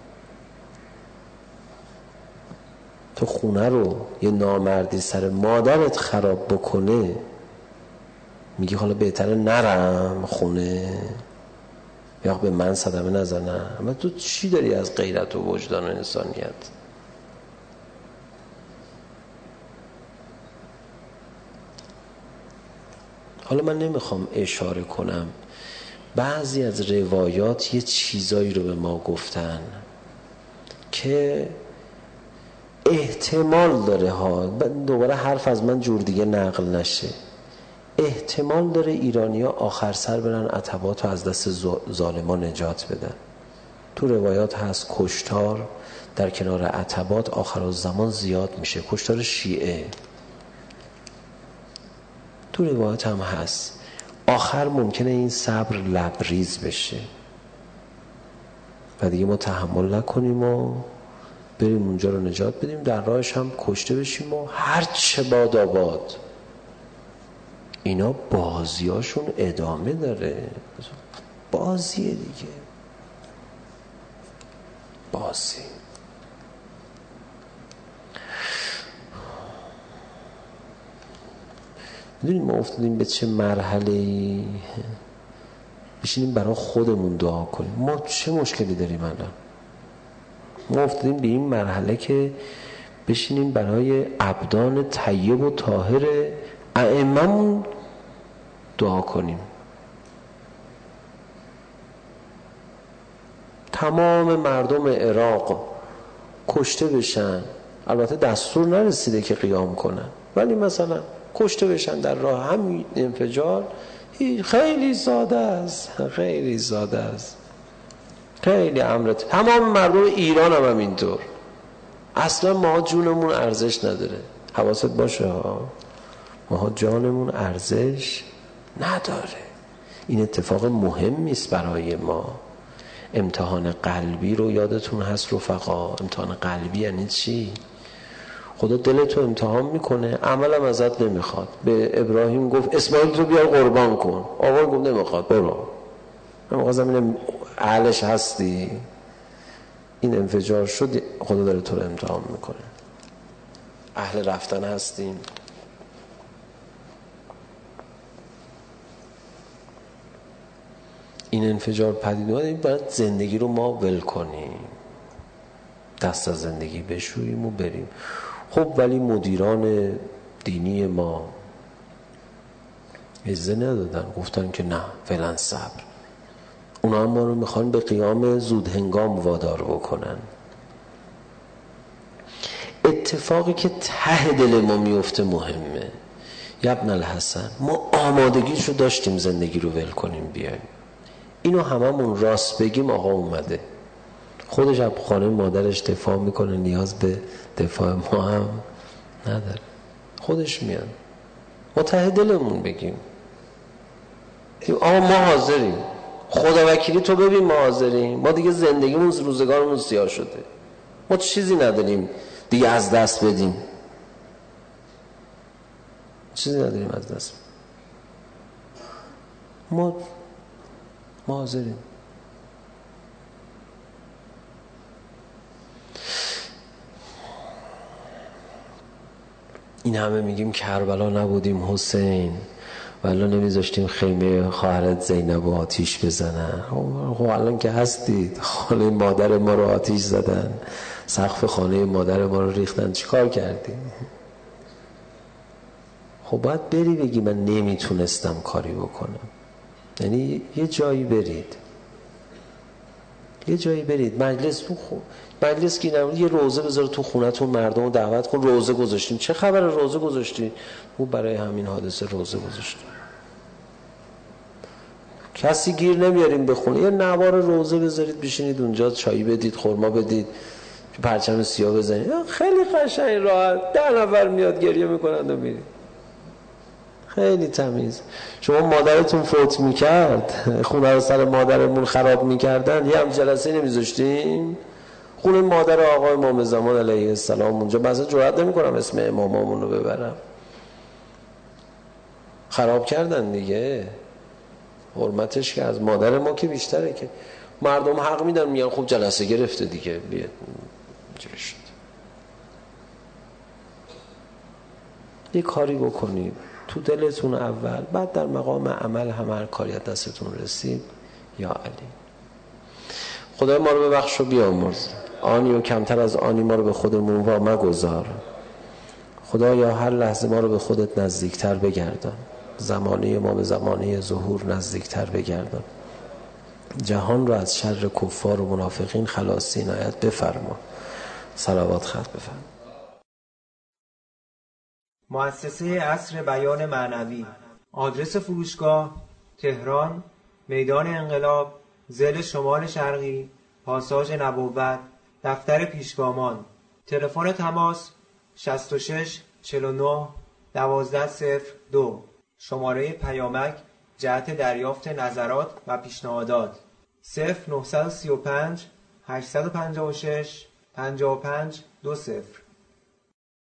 تو خونه رو یه نامردی سر مادرت خراب بکنه میگی حالا بهتره نرم خونه یا به من صدمه نزنم. اما تو چی داری از غیرت و وجدان و انسانیت؟ حالا من نمیخوام اشاره کنم، بعضی از روایات یه چیزایی رو به ما گفتن که احتمال داره دوباره حرف از من جور دیگه نقل نشه، احتمال داره ایرانی‌ها آخر سر برن عتبات رو از دست ظالمان نجات بدن. تو روایات هست کشتار در کنار عتبات آخرالزمان زیاد میشه، کشتار شیعه. تو روایات هم هست آخر ممکنه این صبر لبریز بشه و دیگه ما تحمل نکنیم و بریم اونجا رو نجات بدیم، در راهش هم کشته بشیم و هر چه باد آباد. اینا بازیاشون ادامه داره، بازیه دیگه، بازی. میدونیم ما افتادیم به چه مرحله‌ای؟ بشینیم برای خودمون دعا کنیم. ما چه مشکلی داریم الان؟ ما افتادیم به این مرحله که بشینیم برای ابدان طیب و طاهر ائمه‌مون دعا کنیم. تمام مردم عراق کشته بشن، البته دستور نرسیده که قیام کنن، ولی مثلا کشته بشن در راه همین انفجار، خیلی ساده است، خیلی ساده است، خیلی امرت. تمام مردم ایران هم اینطور. اصلا ما جونمون ارزش نداره، حواست باشه ها، ما جانمون ارزش نداره. این اتفاق مهم نیست برای ما. امتحان قلبی رو یادتون هست رفقا؟ امتحان قلبی یعنی چی؟ خدا دلتو امتحان میکنه، عملم ازت نمیخواد. به ابراهیم گفت اسماعیل رو بیار قربان کن، آقا گفت نمیخواد، برو. من می‌خواستم اینم اهلش هستی؟ این انفجار شد، خدا داره تو رو امتحان میکنه. اهل رفتن هستیم؟ این انفجار پدید اومد، این باید زندگی رو ما ول کنیم، دست از زندگی بشوییم و بریم. خب ولی مدیران دینی ما اجازه ندادن، گفتن که نه فعلا صبر. اونا هم ما رو میخوان به قیام زود هنگام وادار بکنن. اتفاقی که ته دل ما میفته مهمه. ابن الحسن، ما آمادگیشو داشتیم زندگی رو ول کنیم بیایم، اینو هممون راست بگیم آقا اومده. خودش از خانه مادرش دفاع میکنه، نیاز به دفاع ما هم نداره، خودش میاد. ما ته دلمون بگیم آقا ما حاضریم، خدا وکیلی تو ببین ما حاضریم، ما دیگه زندگیمون روزگارمون سیاه شده، ما چیزی نداریم دیگه از دست بدیم، چیزی نداریم از دست بدیم. ما حاضریم. این همه میگیم کربلا نبودیم حسین، ولی نمیذاشتیم خیمه خواهرت زینب رو آتیش بزنن. خب الان که هستید، خانه مادر ما رو آتیش زدن، سقف خانه مادر ما رو ریختن، چیکار کردیم؟ خب باید بری بگی من نمیتونستم کاری بکنم. یعنی یه جایی برید، یه جایی برید، مجلس که نمید، یه روزه بذار تو خونتون، مردم رو دعوت کن. روزه گذاشتیم، چه خبر روزه گذاشتی؟ او برای همین حادثه روزه گذاشتیم. کسی گیر نمیاریم به خونه، یه نوار روزه بذارید بشینید اونجا، چایی بدید، خورما بدید، پرچم سیاه بزنید، خیلی قشنگ راحت، 10 نفر میاد گریه میکنند و میرید. خیلی تمیز. شما مادرتون فوت میکرد، خونه رو سر مادرمون خراب میکردن، یه هم جلسه نمیذاشتیم؟ خونه مادر آقای امام زمان علیه السلام اونجا، مثلا جرئت نمیکنم اسم امامامون رو ببرم، خراب کردن دیگه. حرمتش که از مادر ما که بیشتره، که مردم حق میدن، میگن خب جلسه گرفته دیگه بیاد اینجوری شد. یه کاری بکنید تو دلتون اول، بعد در مقام عمل هم هر کاری از دستتون رسید. یا علی، خدای ما رو ببخش و بیامرز، آنی و کمتر از آنی ما رو به خودمون وا مگذار. خدایا هر لحظه ما رو به خودت نزدیکتر بگردان، زمانه ما به زمانه ظهور نزدیکتر بگردان. جهان رو از شر کفار و منافقین خلاصی عنایت بفرما. صلوات خط بفرما. مؤسسه عصر بیان معنوی. آدرس فروشگاه: تهران، میدان انقلاب، ضلع شمال شرقی، پاساژ نبوت، دفتر پیشگامان. تلفن تماس 66 49 1202. شماره پیامک جهت دریافت نظرات و پیشنهادات 0935 856 55 20.